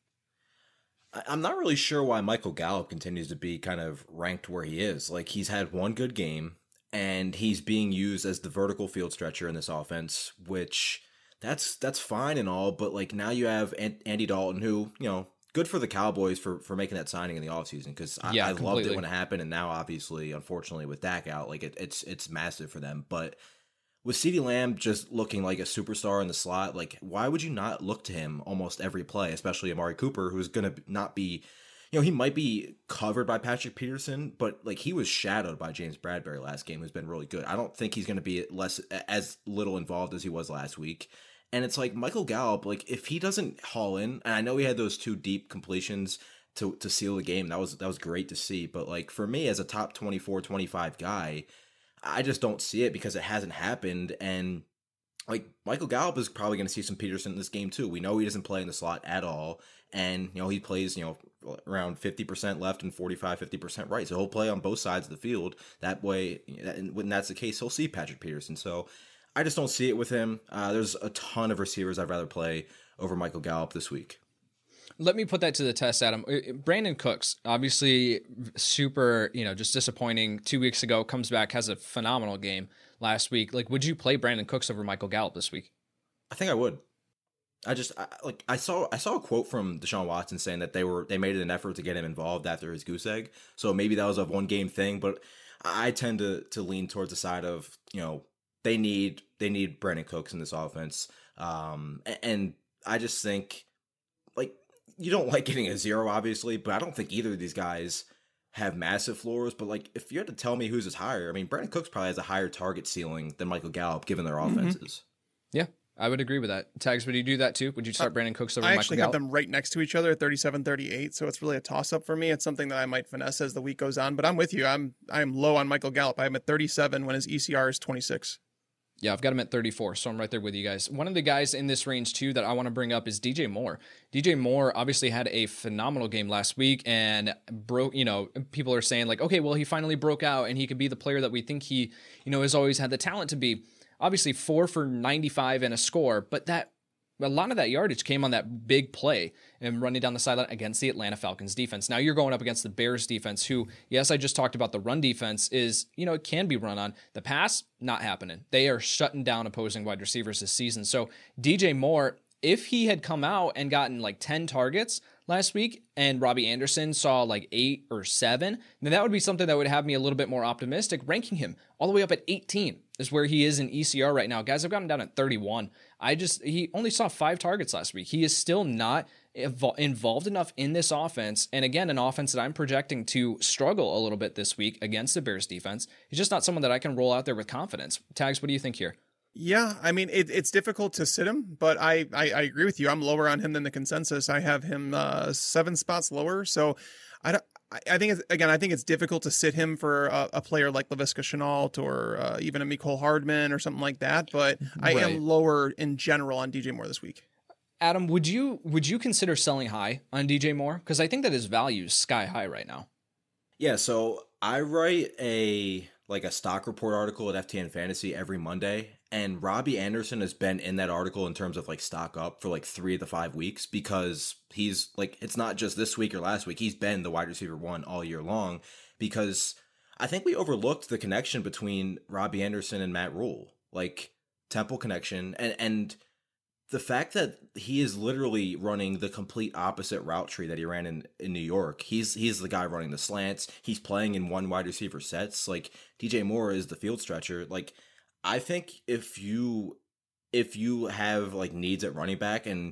I'm not really sure why Michael Gallup continues to be kind of ranked where he is. Like, he's had one good game, and he's being used as the vertical field stretcher in this offense, which that's that's fine and all, but like now you have Andy Dalton, who, you know, good for the Cowboys for, for making that signing in the offseason, because I, yeah, I loved it when it happened, and now obviously, unfortunately, with Dak out, like it, it's it's massive for them. But with CeeDee Lamb just looking like a superstar in the slot, like why would you not look to him almost every play, especially Amari Cooper, who's going to not be, you know, he might be covered by Patrick Peterson, but like he was shadowed by James Bradbury last game, who's been really good. I don't think he's going to be less as little involved as he was last week. And it's like Michael Gallup, like if he doesn't haul in, and I know he had those two deep completions to to seal the game, that was that was great to see. But like for me as a top twenty-four, twenty-five guy, I just don't see it because it hasn't happened. And like Michael Gallup is probably going to see some Peterson in this game too. We know he doesn't play in the slot at all. And, you know, he plays, you know, around fifty percent left and forty-five, fifty percent right. So he'll play on both sides of the field. That way, and when that's the case, he'll see Patrick Peterson. So I just don't see it with him. Uh, there's a ton of receivers I'd rather play over Michael Gallup this week. Let me put that to the test, Adam. Brandon Cooks, obviously super, you know, just disappointing two weeks ago, comes back, has a phenomenal game last week. Like, would you play Brandon Cooks over Michael Gallup this week? I think I would. I just I, like I saw I saw a quote from Deshaun Watson saying that they were they made an effort to get him involved after his goose egg. So maybe that was a one game thing, but I tend to to lean towards the side of, you know, they need they need Brandon Cooks in this offense. Um, and I just think, like, you don't like getting a zero, obviously, but I don't think either of these guys have massive floors. But like, if you had to tell me whose is higher, I mean, Brandon Cooks probably has a higher target ceiling than Michael Gallup, given their offenses. Mm-hmm. Yeah, I would agree with that. Tags, would you do that too? Would you start uh, Brandon Cooks over I Michael actually Gallup? have them right next to each other at thirty-seven thirty-eight, so it's really a toss-up for me. It's something that I might finesse as the week goes on, but I'm with you. I'm I'm low on Michael Gallup. I'm at thirty-seven when his E C R is twenty-six. Yeah, I've got him at thirty-four, so I'm right there with you guys. One of the guys in this range, too, that I want to bring up is D J Moore. D J Moore obviously had a phenomenal game last week and broke, you know, people are saying like, okay, well, he finally broke out and he could be the player that we think he, you know, has always had the talent to be. Obviously, four for ninety-five and a score, but that a lot of that yardage came on that big play and running down the sideline against the Atlanta Falcons defense. Now you're going up against the Bears defense, who, yes, I just talked about the run defense is, you know, it can be run on. The pass, not happening. They are shutting down opposing wide receivers this season. So D J Moore, if he had come out and gotten like ten targets last week and Robbie Anderson saw like eight or seven, then that would be something that would have me a little bit more optimistic. Ranking him all the way up at eighteen is where he is in E C R right now. Guys, I've got him down at thirty-one. I just, he only saw five targets last week. He is still not evol- involved enough in this offense. And again, an offense that I'm projecting to struggle a little bit this week against the Bears defense. He's just not someone that I can roll out there with confidence. Tags, what do you think here? Yeah, I mean, it, it's difficult to sit him, but I, I, I agree with you. I'm lower on him than the consensus. I have him uh, seven spots lower. So I don't, I think, it's, again, I think it's difficult to sit him for a, a player like Laviska Shenault or uh, even a Mecole Hardman or something like that. But I right. am lower in general on D J Moore this week. Adam, would you would you consider selling high on D J Moore? Because I think that his value is sky high right now. Yeah, so I write a like a stock report article at F T N Fantasy every Monday, and Robbie Anderson has been in that article in terms of like stock up for like three of the five weeks because he's like, it's not just this week or last week. He's been the wide receiver one all year long because I think we overlooked the connection between Robbie Anderson and Matt Rule, like Temple connection. And, and the fact that he is literally running the complete opposite route tree that he ran in, in New York. He's, he's the guy running the slants. He's playing in one wide receiver sets. Like D J Moore is the field stretcher. Like, I think if you if you have like needs at running back and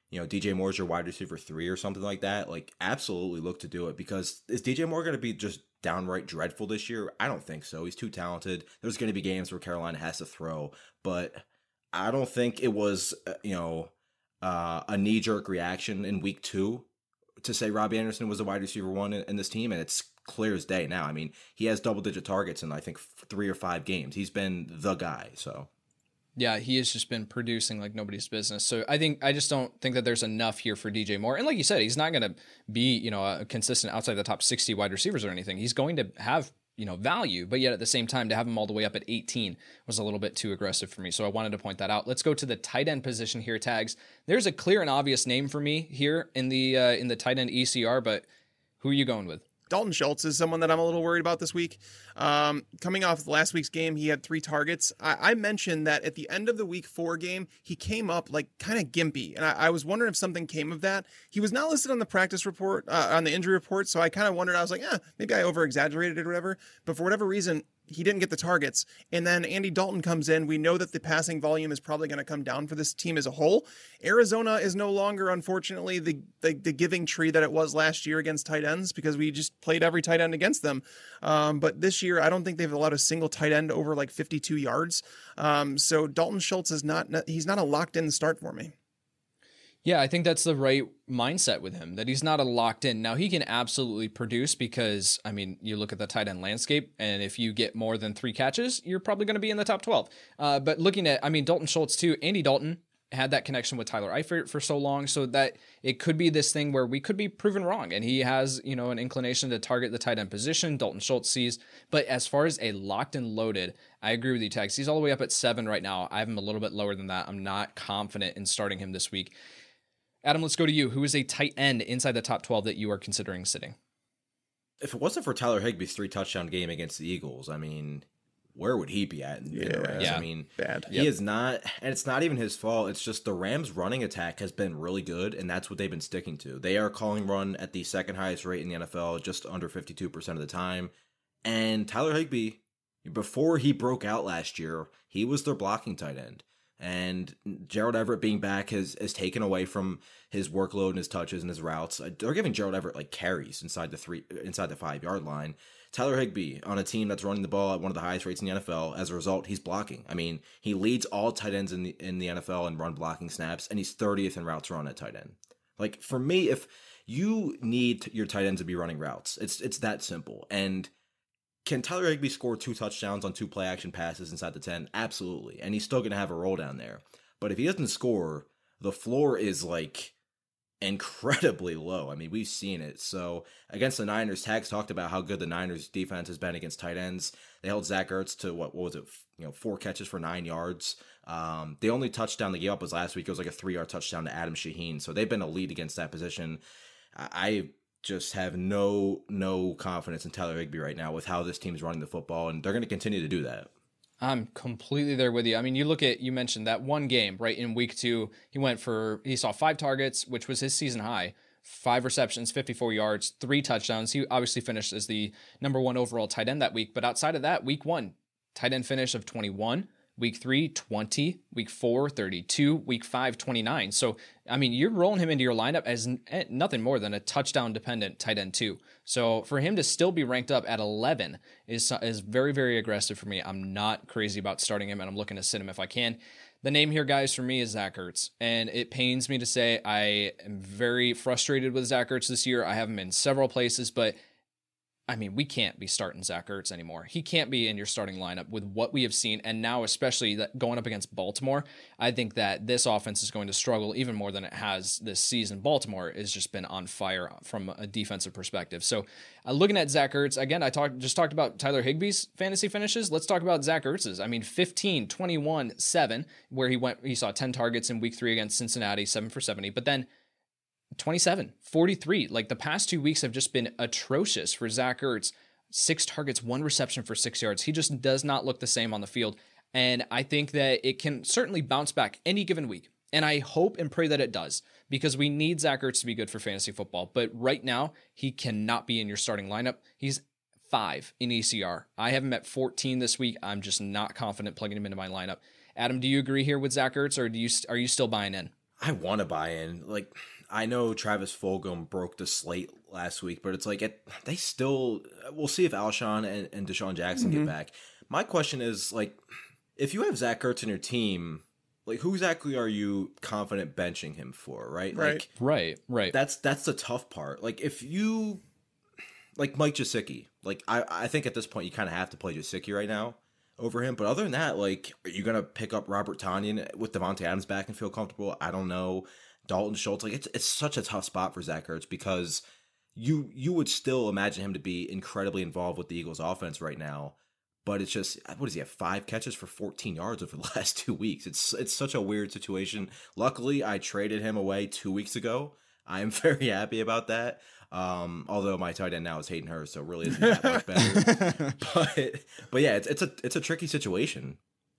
you know, D J Moore's your wide receiver three or something like that, like absolutely look to do it, because is D J Moore going to be just downright dreadful this year? I don't think so. He's too talented. There's going to be games where Carolina has to throw, but I don't think it was, uh, you know, uh, a knee-jerk reaction in week two to say Robbie Anderson was the wide receiver one in, in this team, and it's clear as day now. I mean, he has double-digit targets in, I think, three or five games. He's been the guy, so... Yeah, he has just been producing like nobody's business. So I think I just don't think that there's enough here for D J Moore. And like you said, he's not going to be, you know, a consistent outside the top sixty wide receivers or anything. He's going to have, you know, value, but yet at the same time, to have him all the way up at eighteen was a little bit too aggressive for me. So I wanted to point that out. Let's go to the tight end position here, Tags. There's a clear and obvious name for me here in the uh, in the tight end E C R, but who are you going with? Dalton Schultz is someone that I'm a little worried about this week. Um, coming off last week's game, he had three targets. I, I mentioned that at the end of the week four game, he came up like kind of gimpy. And I, I was wondering if something came of that. He was not listed on the practice report, uh, on the injury report. So I kind of wondered, I was like, eh, maybe I over exaggerated it or whatever. But for whatever reason, he didn't get the targets. And then Andy Dalton comes in. We know that the passing volume is probably going to come down for this team as a whole. Arizona is no longer, unfortunately, the, the, the giving tree that it was last year against tight ends, because we just played every tight end against them. Um, but this year, I don't think they've allowed a single tight end over like fifty-two yards. Um, so Dalton Schultz is not, he's not a locked in start for me. Yeah, I think that's the right mindset with him, that he's not a locked in. Now, he can absolutely produce because, I mean, you look at the tight end landscape, and if you get more than three catches, you're probably going to be in the top twelve. Uh, but looking at, I mean, Dalton Schultz too, Andy Dalton had that connection with Tyler Eifert for so long, so that it could be this thing where we could be proven wrong, and he has, you know, an inclination to target the tight end position. Dalton Schultz sees, but as far as a locked and loaded, I agree with you, Tags. He's all the way up at seven right now. I have him a little bit lower than that. I'm not confident in starting him this week. Adam, let's go to you. Who is a tight end inside the top twelve that you are considering sitting? If it wasn't for Tyler Higbee's three touchdown game against the Eagles, I mean, where would he be at in, yeah, in the Rams? Yeah, I mean, bad. He yep. is not, and it's not even his fault. It's just the Rams' running attack has been really good, and that's what they've been sticking to. They are calling run at the second highest rate in the N F L, just under fifty-two percent of the time. And Tyler Higbee, before he broke out last year, he was their blocking tight end. And Gerald Everett being back has, has taken away from his workload and his touches and his routes. They're giving Gerald Everett like carries inside the three inside the five yard line. Tyler Higbee on a team that's running the ball at one of the highest rates in the N F L. As a result, he's blocking. I mean, he leads all tight ends in the in the N F L in run blocking snaps, and he's thirtieth in routes run at tight end. Like, for me, if you need your tight end to be running routes, it's it's that simple. And can Tyler Higbee score two touchdowns on two play action passes inside the ten? Absolutely. And he's still going to have a roll down there. But if he doesn't score, the floor is like incredibly low. I mean, we've seen it. So against the Niners, Tags talked about how good the Niners defense has been against tight ends. They held Zach Ertz to what, what was it? You know, four catches for nine yards. Um, the only touchdown they gave up was last week. It was like a three yard touchdown to Adam Shaheen. So they've been elite against that position. I just have no no confidence in Tyler Higbee right now with how this team's running the football, and they're going to continue to do that. I'm completely there with you. I mean, you look at, you mentioned that one game, right, in week two, he went for, he saw five targets, which was his season high, five receptions, fifty-four yards, three touchdowns. He obviously finished as the number one overall tight end that week, but outside of that, week one, tight end finish of twenty-one, week three, twenty, week four, thirty-two, week five, twenty-nine. So, I mean, you're rolling him into your lineup as nothing more than a touchdown-dependent tight end too. So for him to still be ranked up at eleven is is very, very aggressive for me. I'm not crazy about starting him, and I'm looking to sit him if I can. The name here, guys, for me is Zach Ertz, and it pains me to say I am very frustrated with Zach Ertz this year. I have him in several places, but I mean, we can't be starting Zach Ertz anymore. He can't be in your starting lineup with what we have seen. And now, especially that going up against Baltimore, I think that this offense is going to struggle even more than it has this season. Baltimore has just been on fire from a defensive perspective. So uh, looking at Zach Ertz, again, I talked just talked about Tyler Higbee's fantasy finishes. Let's talk about Zach Ertz's. I mean, fifteen, twenty-one, seven, where he went, he saw ten targets in week three against Cincinnati, seven for seventy, but then twenty-seven, forty-three. Like, the past two weeks have just been atrocious for Zach Ertz. Six targets, one reception for six yards. He just does not look the same on the field. And I think that it can certainly bounce back any given week. And I hope and pray that it does, because we need Zach Ertz to be good for fantasy football. But right now, he cannot be in your starting lineup. He's five in E C R. I have him at fourteen this week. I'm just not confident plugging him into my lineup. Adam, do you agree here with Zach Ertz, or do you are you still buying in? I want to buy in. Like, I know Travis Fulgham broke the slate last week, but it's like it, they still. We'll see if Alshon and, and Deshaun Jackson mm-hmm. get back. My question is, like, if you have Zach Ertz in your team, like, who exactly are you confident benching him for? Right, right, like, right, right. That's that's the tough part. Like, if you like Mike Gesicki, like I I think at this point you kind of have to play Gesicki right now over him. But other than that, like, are you gonna pick up Robert Tonyan with Devontae Adams back and feel comfortable? I don't know. Dalton Schultz, like, it's it's such a tough spot for Zach Ertz because you you would still imagine him to be incredibly involved with the Eagles' offense right now. But it's just, what does he have? Five catches for fourteen yards over the last two weeks. It's it's such a weird situation. Luckily, I traded him away two weeks ago. I am very happy about that. Um, although my tight end now is Hayden Hurst, so it really isn't that much better. but but yeah, it's it's a it's a tricky situation.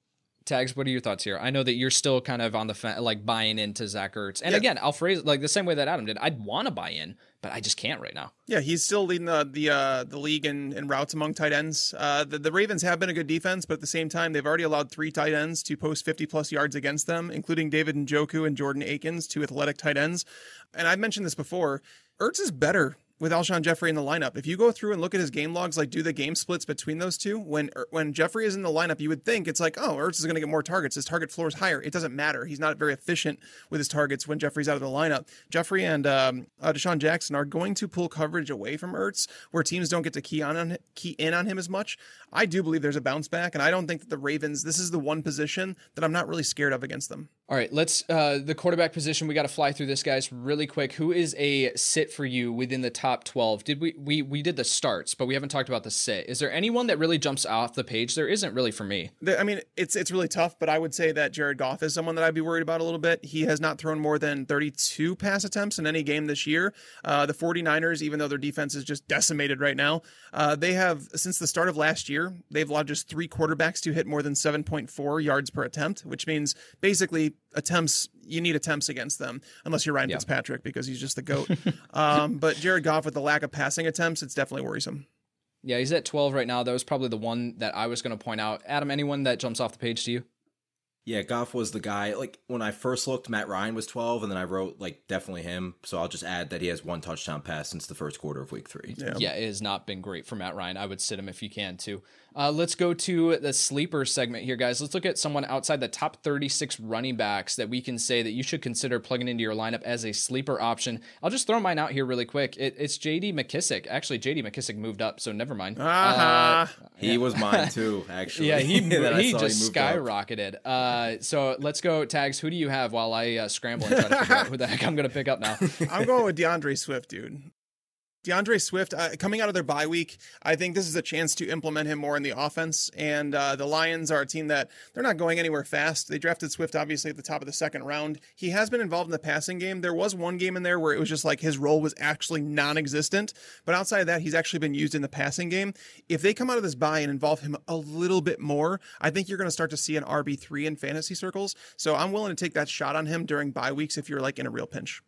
Tags, what are your thoughts here? I know that you're still kind of on the fence, like buying into Zach Ertz. And yeah. again, I'll phrase it like the same way that Adam did. I'd want to buy in, but I just can't right now. Yeah, he's still leading the the uh, the league in, in routes among tight ends. Uh, the, the Ravens have been a good defense, but at the same time, they've already allowed three tight ends to post fifty-plus yards against them, including David Njoku and Jordan Akins, two athletic tight ends. And I've mentioned this before, Ertz is better with Alshon Jeffrey in the lineup. If you go through and look at his game logs, like do the game splits between those two, when when Jeffrey is in the lineup, you would think it's like, oh, Ertz is going to get more targets. His target floor is higher. It doesn't matter. He's not very efficient with his targets when Jeffrey's out of the lineup. Jeffrey and um, uh, Deshaun Jackson are going to pull coverage away from Ertz, where teams don't get to key on, on key in on him as much. I do believe there's a bounce back, and I don't think that the Ravens, this is the one position that I'm not really scared of against them. All right, let's uh, the quarterback position. We got to fly through this, guys, really quick. Who is a sit for you within the top twelve? Did we we we did the starts, but we haven't talked about the sit. Is there anyone that really jumps off the page? There isn't really for me. I mean, it's it's really tough, but I would say that Jared Goff is someone that I'd be worried about a little bit. He has not thrown more than thirty-two pass attempts in any game this year. Uh, the 49ers, even though their defense is just decimated right now, uh, they have, since the start of last year, they've allowed just three quarterbacks to hit more than seven point four yards per attempt, which means basically attempts, you need attempts against them, unless you're Ryan yeah. Fitzpatrick, because he's just the GOAT. um, but Jared Goff, with the lack of passing attempts, it's definitely worrisome. Yeah, he's at twelve right now. That was probably the one that I was going to point out. Adam, anyone that jumps off the page to you? Yeah, Goff was the guy. Like, when I first looked, Matt Ryan was twelve, and then I wrote, like, definitely him. So I'll just add that he has one touchdown pass since the first quarter of week three. Yeah, yeah it has not been great for Matt Ryan. I would sit him if you can, too. Uh, let's go to the sleeper segment here, guys. Let's look at someone outside the top thirty-six running backs that we can say that you should consider plugging into your lineup as a sleeper option. I'll just throw mine out here really quick. It, it's J D McKissick. Actually, J D McKissick moved up, so never mind. Uh-huh. Uh, he yeah. was mine, too, actually. Yeah, he, he just he skyrocketed. Uh, so let's go, Tags. Who do you have while I uh, scramble and try to figure out who the heck I'm going to pick up now? I'm going with DeAndre Swift, dude. DeAndre Swift, uh, coming out of their bye week, I think this is a chance to implement him more in the offense. And uh, the Lions are a team that they're not going anywhere fast. They drafted Swift, obviously, at the top of the second round. He has been involved in the passing game. There was one game in there where it was just like his role was actually non-existent. But outside of that, he's actually been used in the passing game. If they come out of this bye and involve him a little bit more, I think you're going to start to see an R B three in fantasy circles. So I'm willing to take that shot on him during bye weeks if you're like in a real pinch.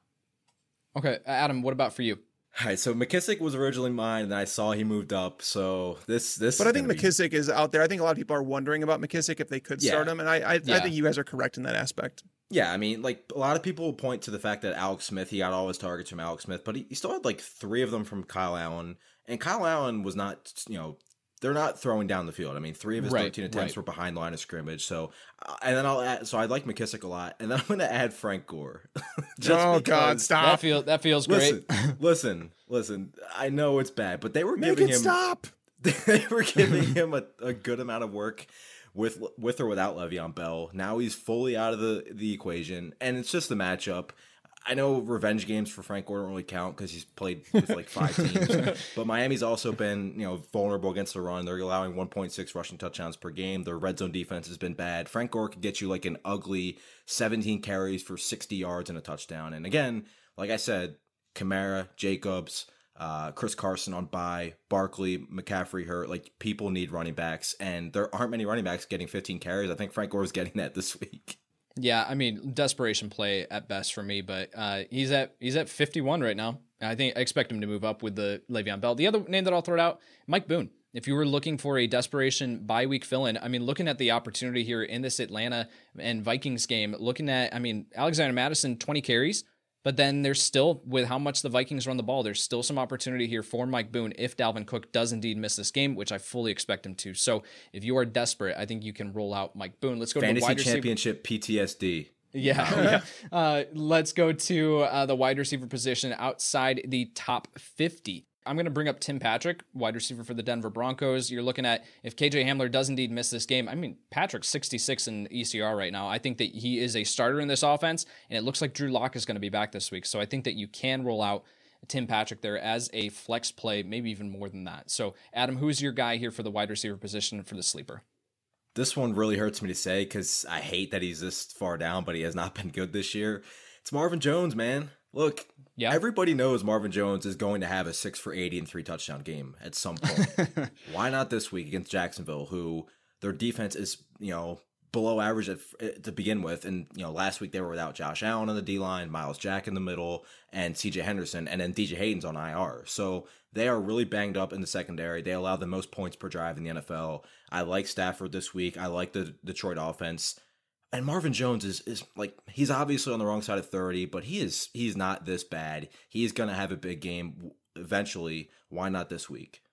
Okay, Adam, what about for you? All right, so McKissick was originally mine, and I saw he moved up. So this, this. But I think McKissick be... is out there. I think a lot of people are wondering about McKissick if they could yeah. start him, and I, I, yeah. I think you guys are correct in that aspect. Yeah, I mean, like a lot of people will point to the fact that Alex Smith, he got all his targets from Alex Smith, but he, he still had like three of them from Kyle Allen, and Kyle Allen was not, you know. They're not throwing down the field. I mean, three of his right, thirteen attempts right. were behind line of scrimmage. So, uh, and then I'll add, so I like McKissick a lot. And then I'm going to add Frank Gore. oh, God, stop. That, feel, that feels listen, great. listen, listen. I know it's bad, but they were Make giving it him. stop. They were giving him a, a good amount of work with with or without Le'Veon Bell. Now he's fully out of the, the equation. And it's just the matchup. I know revenge games for Frank Gore don't really count because he's played with like five teams. But Miami's also been, you know, vulnerable against the run. They're allowing one point six rushing touchdowns per game. Their red zone defense has been bad. Frank Gore could get you like an ugly seventeen carries for sixty yards and a touchdown. And again, like I said, Kamara, Jacobs, uh, Chris Carson on bye, Barkley, McCaffrey hurt. Like, people need running backs, and there aren't many running backs getting fifteen carries. I think Frank Gore is getting that this week. Yeah, I mean, desperation play at best for me, but uh, he's at he's at fifty-one right now. I think I expect him to move up with the Le'Veon Bell. The other name that I'll throw out, Mike Boone. if you were looking for a desperation bye week fill-in, I mean, looking at the opportunity here in this Atlanta and Vikings game, looking at, I mean, Alexander Mattison, twenty carries, but then there's still, with how much the Vikings run the ball, there's still some opportunity here for Mike Boone if Dalvin Cook does indeed miss this game, which I fully expect him to. So if you are desperate, I think you can roll out Mike Boone. Let's go Fantasy to the wide receiver. championship P T S D. Yeah. yeah. Uh, let's go to uh, the wide receiver position outside the top fifty. I'm going to bring up Tim Patrick, wide receiver for the Denver Broncos. You're looking at if K J Hamler does indeed miss this game. I mean, Patrick's sixty-six in E C R right now. I think that he is a starter in this offense, and it looks like Drew Lock is going to be back this week. So I think that you can roll out Tim Patrick there as a flex play, maybe even more than that. So, Adam, who's your guy here for the wide receiver position for the sleeper? This one really hurts me to say because I hate that he's this far down, but he has not been good this year. It's Marvin Jones, man. Look, yeah. Everybody knows Marvin Jones is going to have a six for eighty and three touchdown game at some point. Why not this week against Jacksonville, who their defense is, you know, below average at, to begin with. And, you know, last week they were without Josh Allen on the D-line, Miles Jack in the middle, and C J Henderson, and then D J Hayden's on I R. So they are really banged up in the secondary. They allow the most points per drive in the N F L. I like Stafford this week. I like the Detroit offense. And Marvin Jones is, is like, he's obviously on the wrong side of thirty, but he is he's not this bad. He's going to have a big game eventually. Why not this week?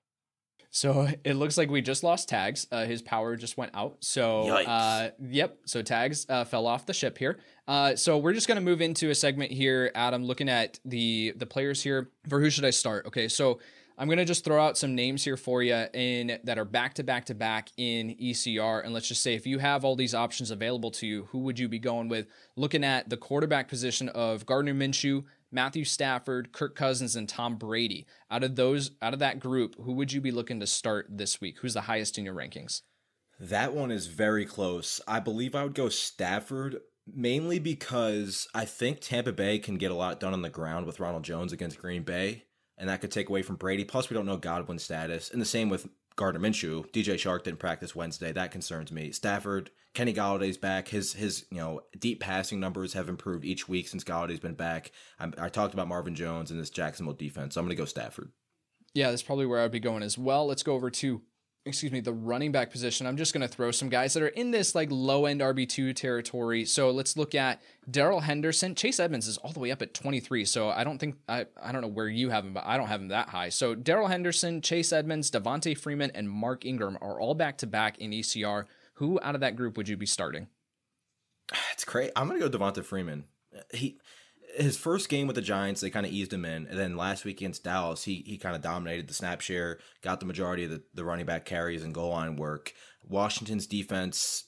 So it looks like we just lost Tags. Uh, his power just went out. So, uh, yep. So Tags uh, fell off the ship here. Uh, so we're just going to move into a segment here, Adam, looking at the the players here. For who should I start? Okay, so I'm going to just throw out some names here for you in that are back to back to back in E C R. And let's just say if you have all these options available to you, who would you be going with? Looking at the quarterback position of Gardner Minshew, Matthew Stafford, Kirk Cousins, and Tom Brady. Out of those, out of that group, who would you be looking to start this week? Who's the highest in your rankings? That one is very close. I believe I would go Stafford, mainly because I think Tampa Bay can get a lot done on the ground with Ronald Jones against Green Bay, and that could take away from Brady. Plus, we don't know Godwin's status. And the same with Gardner Minshew. D J Shark didn't practice Wednesday. That concerns me. Stafford, Kenny Galladay's back. His his you know deep passing numbers have improved each week since Galladay's been back. I'm, I talked about Marvin Jones and this Jacksonville defense. So I'm going to go Stafford. Yeah, that's probably where I'd be going as well. Let's go over to, excuse me, the running back position. I'm just going to throw some guys that are in this like low end R B two territory. So let's look at Darrell Henderson. Chase Edmonds is all the way up at twenty-three. So I don't think, I, I don't know where you have him, but I don't have him that high. So Darrell Henderson, Chase Edmonds, Devontae Freeman, and Mark Ingram are all back to back in E C R. Who out of that group would you be starting? It's crazy. I'm going to go Devontae Freeman. He, his first game with the Giants, they kind of eased him in. And then last week against Dallas, he he kind of dominated the snap share, got the majority of the, the running back carries and goal line work. Washington's defense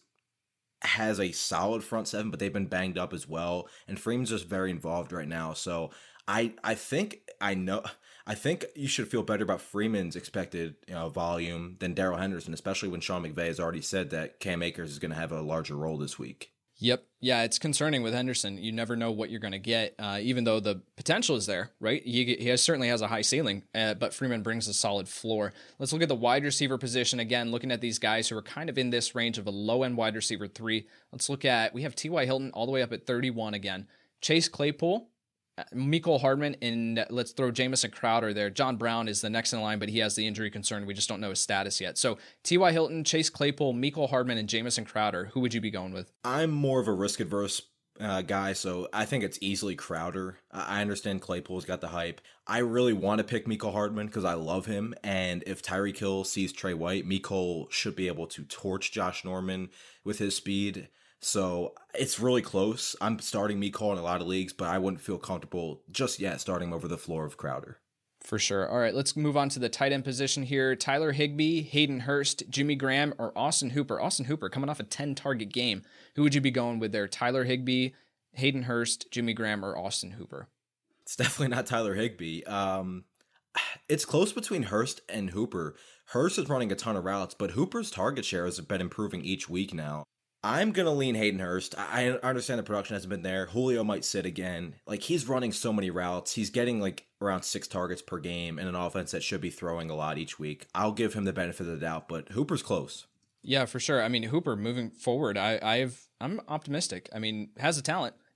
has a solid front seven, but they've been banged up as well. And Freeman's just very involved right now. So I I think I know I think you should feel better about Freeman's expected you know, volume than Darrell Henderson, especially when Sean McVay has already said that Cam Akers is going to have a larger role this week. Yep. Yeah, it's concerning with Henderson. You never know what you're going to get, uh, even though the potential is there, right? He, he has, certainly has a high ceiling, uh, but Freeman brings a solid floor. Let's look at the wide receiver position again, looking at these guys who are kind of in this range of a low-end wide receiver three. Let's look at, we have T Y. Hilton all the way up at thirty-one again. Chase Claypool, Mecole Hardman, and let's throw Jamison Crowder there. John Brown is the next in line, but he has the injury concern. We just don't know his status yet. So T Y. Hilton, Chase Claypool, Mecole Hardman, and Jamison Crowder. Who would you be going with? I'm more of a risk-adverse uh, guy, so I think it's easily Crowder. I understand Claypool's got the hype. I really want to pick Mecole Hardman because I love him, and if Tyreek Hill sees Trey White, Mecole should be able to torch Josh Norman with his speed. So it's really close. I'm starting Mecole in a lot of leagues, but I wouldn't feel comfortable just yet starting him over the floor of Crowder. For sure. All right, let's move on to the tight end position here. Tyler Higbee, Hayden Hurst, Jimmy Graham, or Austin Hooper. Austin Hooper coming off a ten-target game. Who would you be going with there? Tyler Higbee, Hayden Hurst, Jimmy Graham, or Austin Hooper? It's definitely not Tyler Higbee. Um, it's close between Hurst and Hooper. Hurst is running a ton of routes, but Hooper's target share has been improving each week now. I'm going to lean Hayden Hurst. I understand the production hasn't been there. Julio might sit again. Like, he's running so many routes. He's getting, like, around six targets per game in an offense that should be throwing a lot each week. I'll give him the benefit of the doubt, but Hooper's close. Yeah, for sure. I mean, Hooper moving forward, I, I've, I'm optimistic. I mean, has the talent,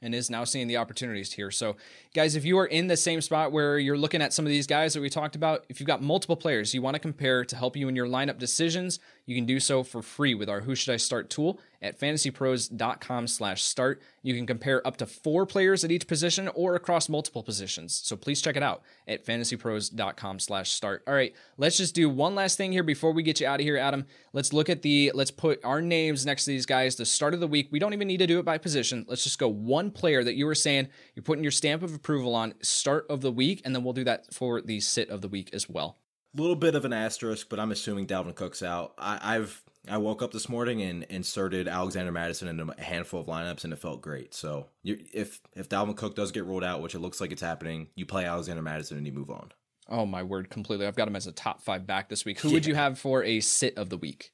and is now seeing the opportunities here. So guys, if you are in the same spot where you're looking at some of these guys that we talked about, if you've got multiple players you want to compare to help you in your lineup decisions, you can do so for free with our Who Should I Start tool at fantasy pros dot com slash start. You can compare up to four players at each position or across multiple positions. So please check it out at fantasy pros dot com slash start. All right, let's just do one last thing here before we get you out of here, Adam. Let's look at the, let's put our names next to these guys, the start of the week. We don't even need to do it by position. Let's just go one player that you were saying you're putting your stamp of approval on, start of the week, and then we'll do that for the sit of the week as well. A little bit of an asterisk, but I'm assuming Dalvin Cook's out. I, I've I woke up this morning and inserted Alexander Mattison into a handful of lineups, and it felt great. So you, if if Dalvin Cook does get ruled out, which it looks like it's happening, you play Alexander Mattison and you move on. Oh my word, completely. I've got him as a top five back this week. Who yeah. would you have for a sit of the week?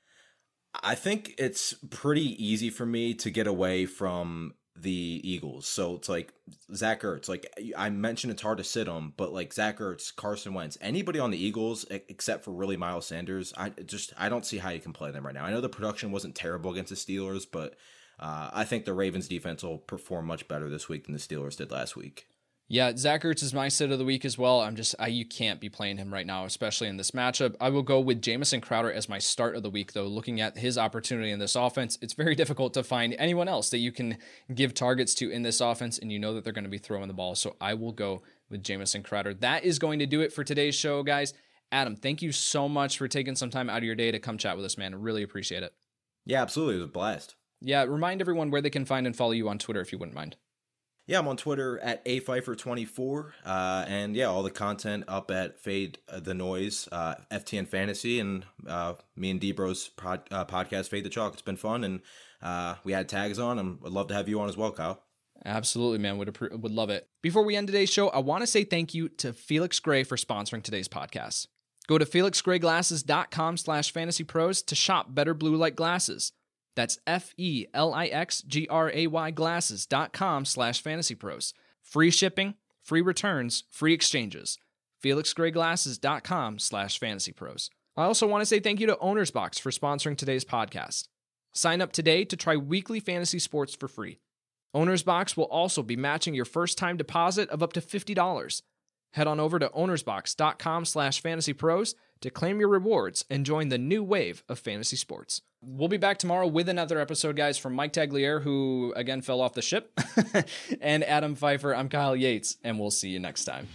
I think it's pretty easy for me to get away from the Eagles. So it's like Zach Ertz. Like I mentioned, it's hard to sit him, but like Zach Ertz, Carson Wentz, anybody on the Eagles except for really Miles Sanders, I just I don't see how you can play them right now. I know the production wasn't terrible against the Steelers, but uh, I think the Ravens defense will perform much better this week than the Steelers did last week. Yeah, Zach Ertz is my sit of the week as well. I'm just, I, you can't be playing him right now, especially in this matchup. I will go with Jamison Crowder as my start of the week, though. Looking at his opportunity in this offense, it's very difficult to find anyone else that you can give targets to in this offense, and you know that they're going to be throwing the ball. So I will go with Jamison Crowder. That is going to do it for today's show, guys. Adam, thank you so much for taking some time out of your day to come chat with us, man. I really appreciate it. Yeah, absolutely. It was a blast. Yeah, remind everyone where they can find and follow you on Twitter if you wouldn't mind. Yeah, I'm on Twitter at a pfeiffer twenty-four, uh, and yeah, all the content up at Fade the Noise, uh, F T N Fantasy, and uh, me and Debro's pod, uh, podcast, Fade the Chalk. It's been fun, and uh, we had tags on, and I'd love to have you on as well, Kyle. Absolutely, man. Would appro- would love it. Before we end today's show, I want to say thank you to Felix Gray for sponsoring today's podcast. Go to felix gray glasses dot com slash fantasy pros to shop better blue light glasses. That's F-E-L-I-X-G-R-A-Y glasses dot com slash fantasy pros. Free shipping, free returns, free exchanges. felix gray glasses dot com slash fantasy pros. I also want to say thank you to Owner's Box for sponsoring today's podcast. Sign up today to try weekly fantasy sports for free. Owner's Box will also be matching your first time deposit of up to fifty dollars. Head on over to owner's box dot com slash fantasy pros to claim your rewards and join the new wave of fantasy sports. We'll be back tomorrow with another episode, guys, from Mike Tagliere, who again fell off the ship, and Adam Pfeiffer. I'm Kyle Yates, and we'll see you next time.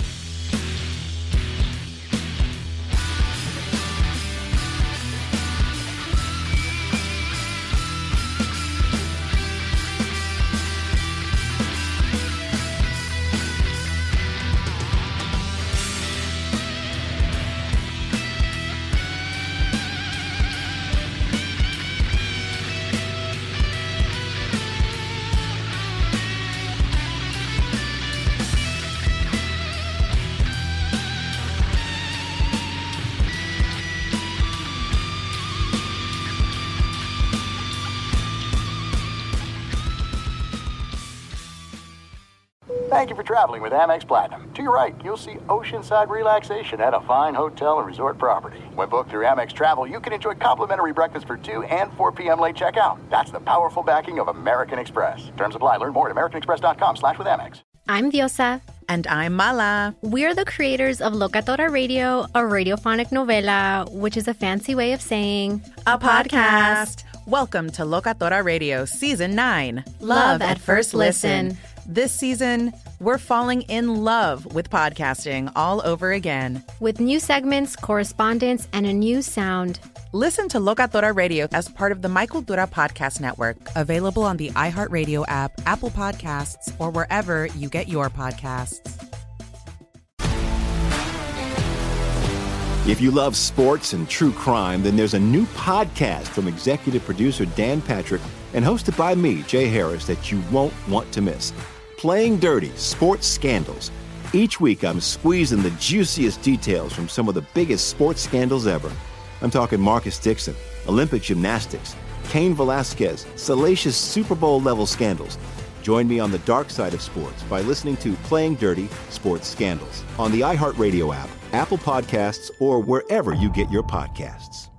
Thank you for traveling with Amex Platinum. To your right, you'll see oceanside relaxation at a fine hotel and resort property. When booked through Amex Travel, you can enjoy complimentary breakfast for two and four p.m. late checkout. That's the powerful backing of American Express. Terms apply. Learn more at americanexpress.com slash with Amex. I'm Diosa. And I'm Mala. We're the creators of Locatora Radio, a radiophonic novela, which is a fancy way of saying a podcast. Welcome to Locatora Radio Season nine. Love, Love at First Listen. listen. This season, we're falling in love with podcasting all over again. With new segments, correspondence, and a new sound. Listen to Locatora Radio as part of the My Cultura Podcast Network. Available on the iHeartRadio app, Apple Podcasts, or wherever you get your podcasts. If you love sports and true crime, then there's a new podcast from executive producer Dan Patrick and hosted by me, Jay Harris, that you won't want to miss. Playing Dirty: Sports Scandals. Each week, I'm squeezing the juiciest details from some of the biggest sports scandals ever. I'm talking Marcus Dixon, Olympic gymnastics, Cain Velasquez, salacious Super Bowl-level scandals. Join me on the dark side of sports by listening to Playing Dirty: Sports Scandals on the iHeartRadio app, Apple Podcasts, or wherever you get your podcasts.